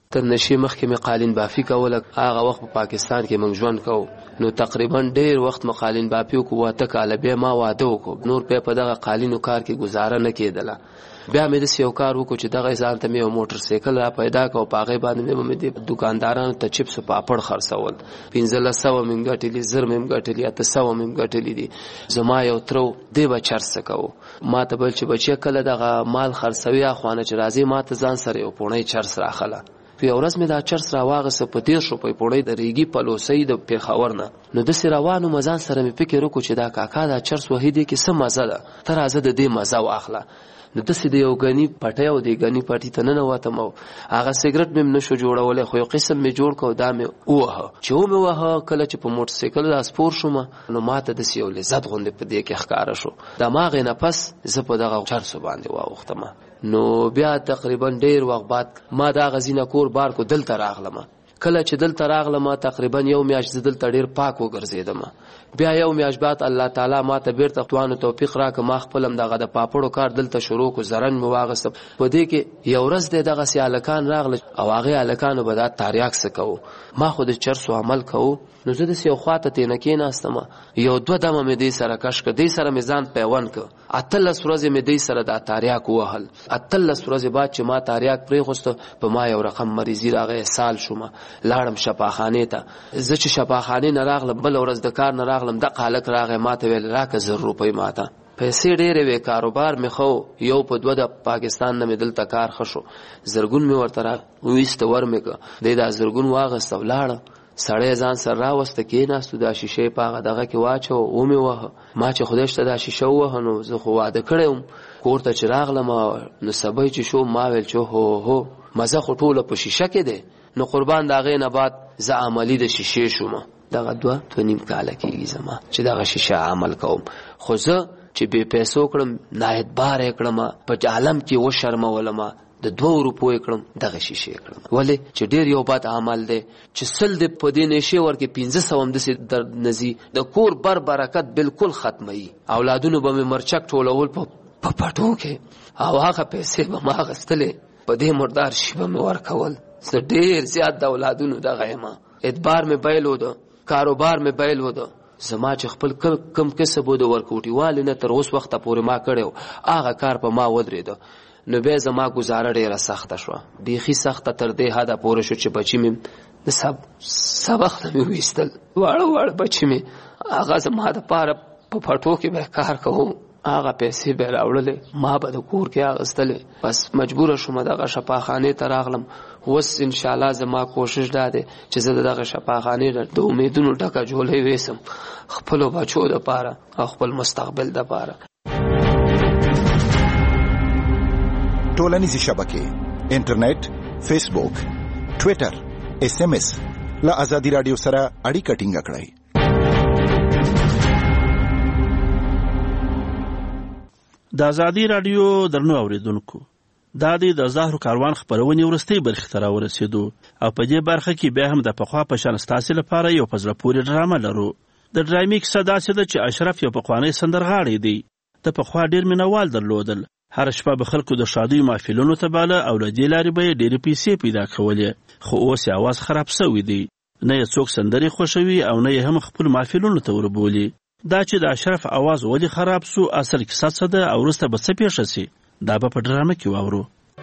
[SPEAKER 6] تر نشي مخکې مې قالین بافي کوله. هغه وخت په پاکستان کې موږ ژوند کوو، نو تقریبا ډیر وخت مې قالین بافي وکړو. واته کاله بیا ما واده وکړو، نور بیا په دغه قالینو کار کې ګزاره نه کېدله. بیا مې داسې یو کار وکړو چې دغه ځان ته مې یو موټر سایکل را پیدا کړو، په هغې باندې مې د دوکاندارانو ته چپس پاپړ خرڅول. پنځلس سوه مې ګټلي، زر مې ګټلي، اته سوه مې ګټلي دي. زما یو ترو دی به چرسه کوو، ما ته بل چې بچی کله دغه مال خرڅوي اخوانه چې راځي ما ته ځان سره یو پوڼی چرس راخله. په یو ورځ مې دا چرس راواغسته په دېرش روپۍ پوړۍ د ریګي پلوسۍ د پېښور نه. نو داسې روانو مې ځان سره مې فکر وکړو چې دا کاکا دا چرس وهي دی کې څه مزه ده، ته راځه د دې مزه واخله. نو داسې د یو ګني پټۍ او د ګني پټي ته ننوتم او هغه سګرټ مې نشو جوړولی، خو یو قسم مې جوړ کړ، دا مې ووهه. چې ومې وهه کله چې په موټرسایکل دا سپور شوم، نو ما ته داسې یو لذت غوندې په دې کې ښکاره شو. د هماغې نه پس زه په دغه چرسو باندې واوښتم. نو بیا تقریبا ډیر وخت بعد ما دا غزینه کور بار کو دلته راغلم. کله چې دلته راغلم تقریبا یو میاشت دلته ډیر پاک وګرځیدم. بیا یو میاشت بعد الله تعالی ما ته بیرته توانو توفیق راک، ما خپلم دغه د پاپړو کار دلته شروع کو، زرن مو واغست. په دې کې یو ورځ دغه سي الکان راغله او هغه الکانو به دا تاریاک سکو. ما خو د چرسو عمل کوو، نو زه د سیو خواته تینه کې ناستم. یو دوه دمه مې دې سره کش ک، دې سره مې ځان پیوند ک. اتلس ورځې مې دې سره دا تاریاک وهل. اتلس ورځې بعد چې ما تاریاک پرې خوسته، په ما یو رقم مریضی راغی، سال شوم. لاړم شفاخانه ته. زه چې شفاخانه نه راغلم بل ورځ د کار نه راغلم، د قالک راغی ما ته ویل راکه زر روپۍ ماته. پیسې ډېرې وې، کاروبار مې خو یو په دوه د پاکستان نه مې دلته کار ښه شو. زرګون مې ورته را ویسته ور مې که دی دا زرګون واغسته ولاړه. سړی ځان سره راوسته کېناستو، دا شیشې په هغه دغه کې واچو ومې وهه. ما چې خدای شته دا شیشه ووهه، نو زه خو واده کړی وم. کور ته چې راغلم نو سبی چې شو ما ویل چې هو هو مزه خو ټوله په شیشه کې دی. نو قربان د هغې نه بعد زه عملي د شیشې شوم. دغه دوه دوه نیم کاله کېږي زما چې دغه شیشه عمل کوم. خو زه چې بې پیسو کړم نااعتباره یې کړم، په عالم کې وشرمولم، د دوه روپو یې کړم دغه شیشې یې کړم. ولې چې ډېر یو بد عمل دی چې سل دې په دې نشې ورکې پنځه سوه هم داسې درد نه ځي. د کور بر برکت بالکل ختموي. اولادونو به مې مرچک ټولول په پټو کې، او هغه پیسې به ما اخیستلې په دې مردار شي به مې ورکول. زه ډېر زیات د اولادونو دغه یم. اعتبار مې بیل و ده، کاروبار مې بیل و ده. زما چې خپل کم کسب و د ورکوټي والي نه تر اوس وخته پورې ما کړی و، هغه کار په ما ودرېده. نو بیا زما ګزاره ډېره سخته شوه، بیخي سخته تر دې حده پورې شو چې بچي مې د سب سبق نه مې ویستل. واړه واړه بچي مې هغه زما دپاره په پټو کې به کار کوو، هغه پیسې به راوړلې، ما به د کور کې اخیستلې. بس مجبوره شوم دغه شفاخانې ته راغلم. اوس انشاءالله زما کوشش دا دی چې زه دغه شفاخانې د امیدونو ډکه جولۍ ویسم، خپلو بچو دپاره او خپل مستقبل دپاره.
[SPEAKER 14] ټولنیزې شبکې، انټرنیټ، فیسبوک، ټویټر، ایس ایم ایس له ازادي راډیو سره اړیکه ټینګه کړئ.
[SPEAKER 20] د ازادي راډیو درنو اوریدونکو، دا دی د زهرو کاروان خپرونې وروستۍ برخې ته راورسېدو، او په دې برخه کې بیا هم د پخوا په شان ستاسې لپاره یو په زړه پورې ډرامه لرو. د ډرامې کیسه داسې ده چې اشرف یو پخوانی سندرغاړی دی. د پخوا ډېر مینوال درلودل، هر شپه به خلکو د شادیو محفلونو ته باله او له دې لارې به یې ډېرې پیسې پیدا کولې. خو اوس یې اواز خراب سوی دی، نه یې څوک سندرې خوښوي او نه یې هم خپلو محفلونو ته وربولي. دا چې د اشرف اواز ولې خراب سو، اصل کیسه څه ده او وروسته به څه پیښه سي، دا به په ډرامه کې واورو.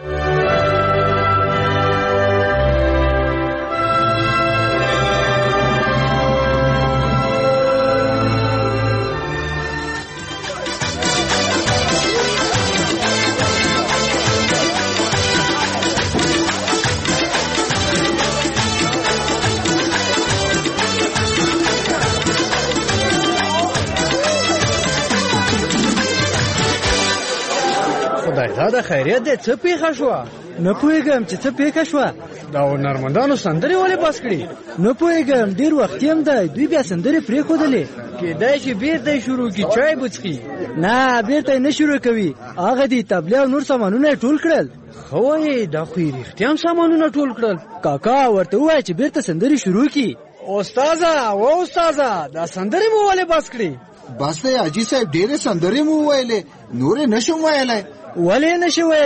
[SPEAKER 11] دا د خیریت دی، څه پیښه شوه؟
[SPEAKER 13] نه پوهېږم چې څه پیښه شوه.
[SPEAKER 11] دا هنرمندانو سندرې ولې بس کړي؟
[SPEAKER 13] نه پوهېږم، ډېر وختي هم دی، دوی بیا سندرې پرېښودلې.
[SPEAKER 11] کېدای شي بېرته یې شروع کړي، چای به څښي.
[SPEAKER 13] نه بېرته یې نه شروع کوي، هغه دي تبلیغ او نور سامانونه یې ټول کړل.
[SPEAKER 11] ښه وایې، دا خو یې رښتیا هم سامانونه ټول کړل.
[SPEAKER 13] کاکا ورته ووایه چې بېرته سندرې شروع کړي.
[SPEAKER 11] استاذه و استاذه، دا سندرې مو ولې بس کړي؟
[SPEAKER 24] بس دی حاجي صاحب، ډېرې سندرې مو وویلې، نورې نه شم ویلی.
[SPEAKER 13] ولې نشي ویلای؟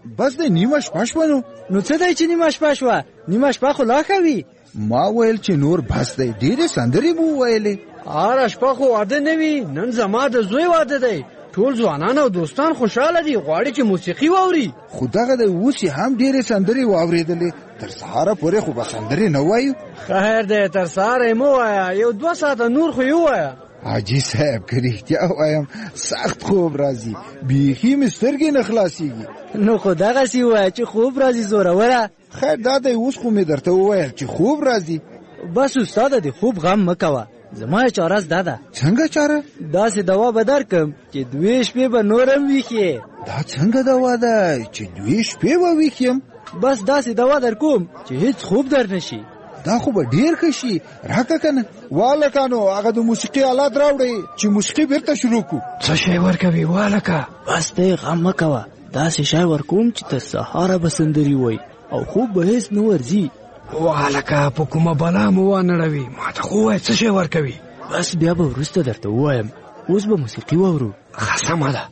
[SPEAKER 24] بس د نیمه شپه شوه نو
[SPEAKER 11] نو څه دی چې نیمه شپه شوه نیمه شپه خو لا ښه وي
[SPEAKER 24] ما ویل چې نور بس دی ډېرې سندرې مو وویلې
[SPEAKER 11] هره شپه خو واده نه وي نن زما د زوی واده دی ټول ځوانان او دوستان خوشاله دي غواړي چې موسیقي واوري
[SPEAKER 24] خو دغه د اوس یې هم ډېرې سندرې واورېدلې تر سهاره پورې خو به سندرې نه وایو
[SPEAKER 11] خیر دی تر سهاره یې مه وایه یو دوه ساعته نور خو یې ووایه
[SPEAKER 24] حاجي صاحب که رښتیا وایم سخت خوب راځي بیخي مې سترګې نه خلاصېږي
[SPEAKER 11] نو خو دغسې ووایه چې خوب راځي زوروره
[SPEAKER 24] خیر دا دی اوس خو مې درته وویل چې خوب راځي
[SPEAKER 11] بس استاده د خوب غم مه کوه زما چاره زده ده
[SPEAKER 24] څنګه چاره
[SPEAKER 11] داسې دوا به درکم چې دوې شپې به نور هم ویښ یې
[SPEAKER 24] دا څنګه دوا ده چې دوې شپې به ویښ یم
[SPEAKER 11] بس داسې دوا در کوم چې هیڅ خوب در نشي
[SPEAKER 24] دا خو به ډېر ښه شي راکه که نه والکانو هغه د موسیقي آلات راوړئ چې موسیقي بیرته شروع کړو
[SPEAKER 11] څه شی ورکوي والکه بس دی غم مه کوه داسې شی ورکوم چې تر سهاره به سندرې وایي او خوب به هیڅ نه ورځي والکه په کومه بلا مو وانړوي ماته خو ووایه څه شی ورکوي بس بیا به وروسته درته ووایم اوس به موسیقي واورو ښه سمه ده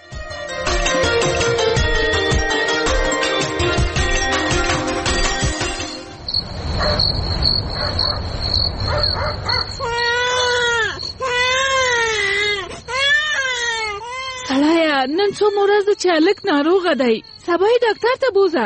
[SPEAKER 2] سړیه نن څومره ورځ ده چې هلک ناروغه دی سبا یې ډاکټر ته بوځه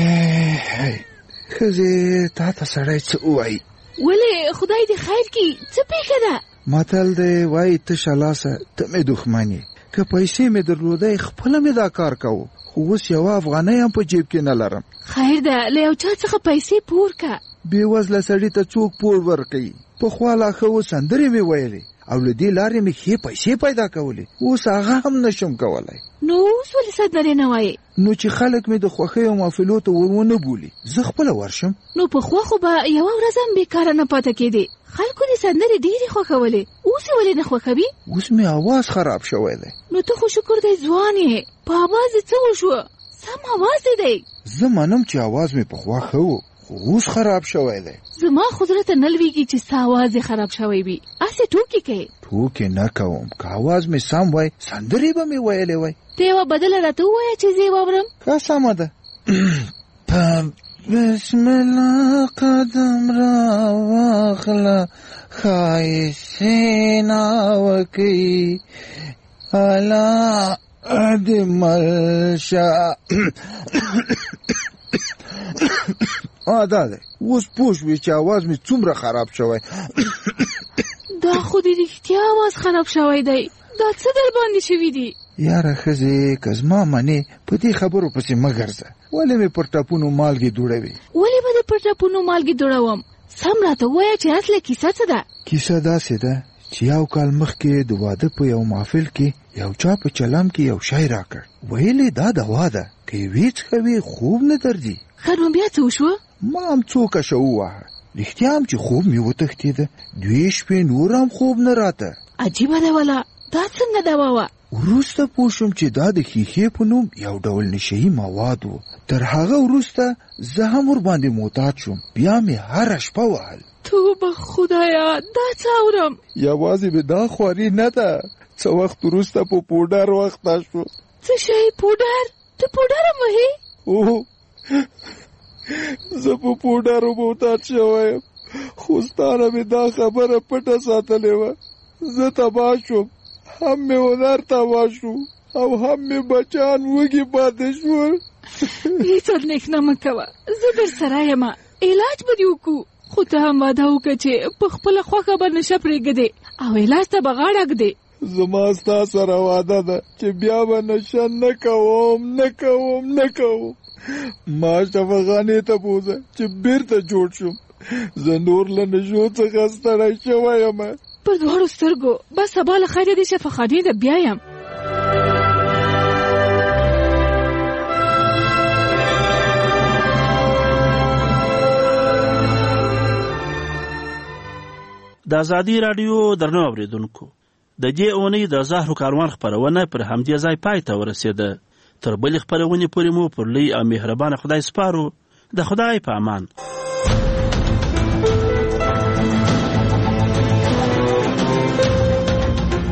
[SPEAKER 24] ښځې تا ته سړی څه ووایي
[SPEAKER 2] ولې خدای دې خیر کړي څه پېښه ده
[SPEAKER 24] متل دی وایي تشه لاسه ته مې دښمن یې که پیسې مې درلودی خپله مې دا کار کوو خو اوس یوه افغانۍ هم په جیب کې نه لرم
[SPEAKER 2] خیر ده له یو چا څخه پیسې پور که
[SPEAKER 24] بېوزله سړي ته څوک پور ورکوي پخوا لا ښه و سندرې مې ویلې او له دې لارې مې ښې پیسې پیدا کولې اوس هغه هم نشم کولی
[SPEAKER 2] نو اوس ولې سندرې نه وایې
[SPEAKER 24] نو چې خلک مې د خوښیو محفلو ته ور ونه بولي زه خپله ورشم
[SPEAKER 2] نو پخوا خو به یوه ورځ هم بېکاره نه پاته کېدې خلکو دې سندرې ډېرې خوښولې اوس یې ولې نه خوښوي
[SPEAKER 24] اوس مې اواز خراب شوی دی
[SPEAKER 2] نو ته خو شکر دی ځوان یې په اواز دې څه وشوه سم اواز دې دی
[SPEAKER 24] زه منم چې اواز مې پخوا ښه و خو اوس خراب شوی دی
[SPEAKER 2] زما خو زړه ته نه لوېږي چې ستا اواز یې خراب شوی وي هسې ټوکې کوې
[SPEAKER 24] ټوکې نه کوم که اواز مې سم وای سندرې به مې ویلې وای
[SPEAKER 2] ته یوه بدله راته ووایه چې زه یې واورم
[SPEAKER 24] ښه سمه ده بسم الله قدم را واخله ښایستې ناوکۍ الله دې مل شه دا دی اوس پوه شوې چې اواز مې څومره خراب شوی
[SPEAKER 2] دا خو دې رښتیا اواز خراب شوی دی دا څه در باندې شوي دي
[SPEAKER 24] یاره ښځې که زما منې په دې خبرو پسې مه ګرځه ولې مې پر ټپونو مالګې دوړوي
[SPEAKER 2] ولې به دې پر ټپونو مالګې دوړوم سم راته ووایه چې اصله کیسه څه ده
[SPEAKER 24] کیسه داسې ده چې یو کال مخکې د واده په یو محفل کې یو چا په چلم کې یو شی راکړ ویلې دا دوا ده که یې ویې څښوې خوب نه درځي
[SPEAKER 2] ښه نو بیا څه وشوه
[SPEAKER 24] ما هم څو کشه ووهه رښتیا هم چې خوب مې وتښتېده دوې شپې نور هم خوب نه راته
[SPEAKER 2] عجیبه ده والا دا څنګه دوا وه
[SPEAKER 24] وروسته پوه شوم چې دا د ښیښې په نوم یو ډول نشهیي مواد و تر هغه وروسته زه هم ورباندې معتاد شوم بیا مې هره شپه وهل
[SPEAKER 2] توبه خدایا دا څه اورم
[SPEAKER 24] یوازې مې دا خواري نه ده څه وخت وروسته په پوډر وخته شو
[SPEAKER 2] څه شی پوډر ته پوډر هم وهې
[SPEAKER 24] او زه په پوډرو معتاد شوی یم خو ستا نه مې دا خبره پټه ساتلې وه زه تباه شوم هم مې هنر تباه شو او هم مې بچان وږي پاتې شول
[SPEAKER 2] هېڅ اندېښنه مه کوه زه در سره یم علاج به دې وکړو خو ته هم واده وکړه چې په خپله خوښه به نشه پرېږدې او علاج ته به غاړه ږدې
[SPEAKER 24] زما ستا سره واده ده چې بیا به نشه نه کوم نه کوم نه کوم ما شفاخانې ته بوځه چې بیرته جوړ شم زه نور له نشو څخه ستړی شوی یم
[SPEAKER 2] پر دواړو سترګو بس سبا له خیره دې شفاخانې ته بیا یم
[SPEAKER 20] د ازادي راډیو درنو اوریدونکو د دې اونۍ د زهرو کاروان خپرونه پر همدې ځای پای ته ورسېده تر بلې خپرونې پورې مو پر لوی او مهربانه خدای سپارو د خدای په امان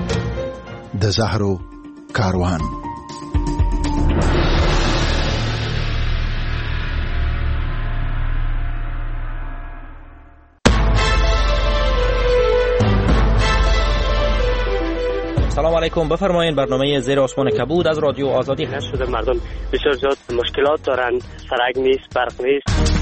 [SPEAKER 14] د زهرو کاروان
[SPEAKER 3] علیکم. بفرمایید. برنامه زیر آسمان کبود از رادیو آزادی هست.
[SPEAKER 12] شده مردم بسیار زیاد مشکلات دارند، سرک نیست، برق نیست.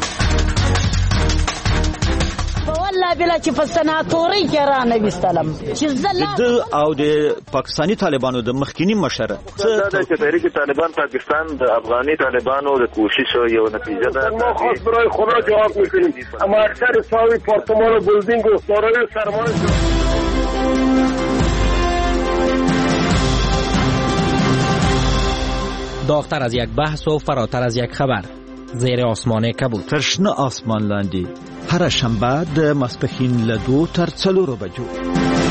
[SPEAKER 15] والله بلا چې په سناتوري کې را نه وستلم چې زله
[SPEAKER 16] د او د پاکستانی طالبانو د مخکینی مشره
[SPEAKER 17] دا چې تحریک طالبان پاکستان د افغاني طالبانو د کوشش یو نتیجه ده.
[SPEAKER 26] ما خاص برای خدا جواب میکنیم. اما اکثر ساوی پارتمان و بلدینگ و سارای سرمایه
[SPEAKER 3] داغتر از یک بحث و فراتر از یک خبر. زیر آسمان کبود.
[SPEAKER 16] ترشنه آسمان لاندی هر شنبه د ماسپښین له دو تر څلورو بجو.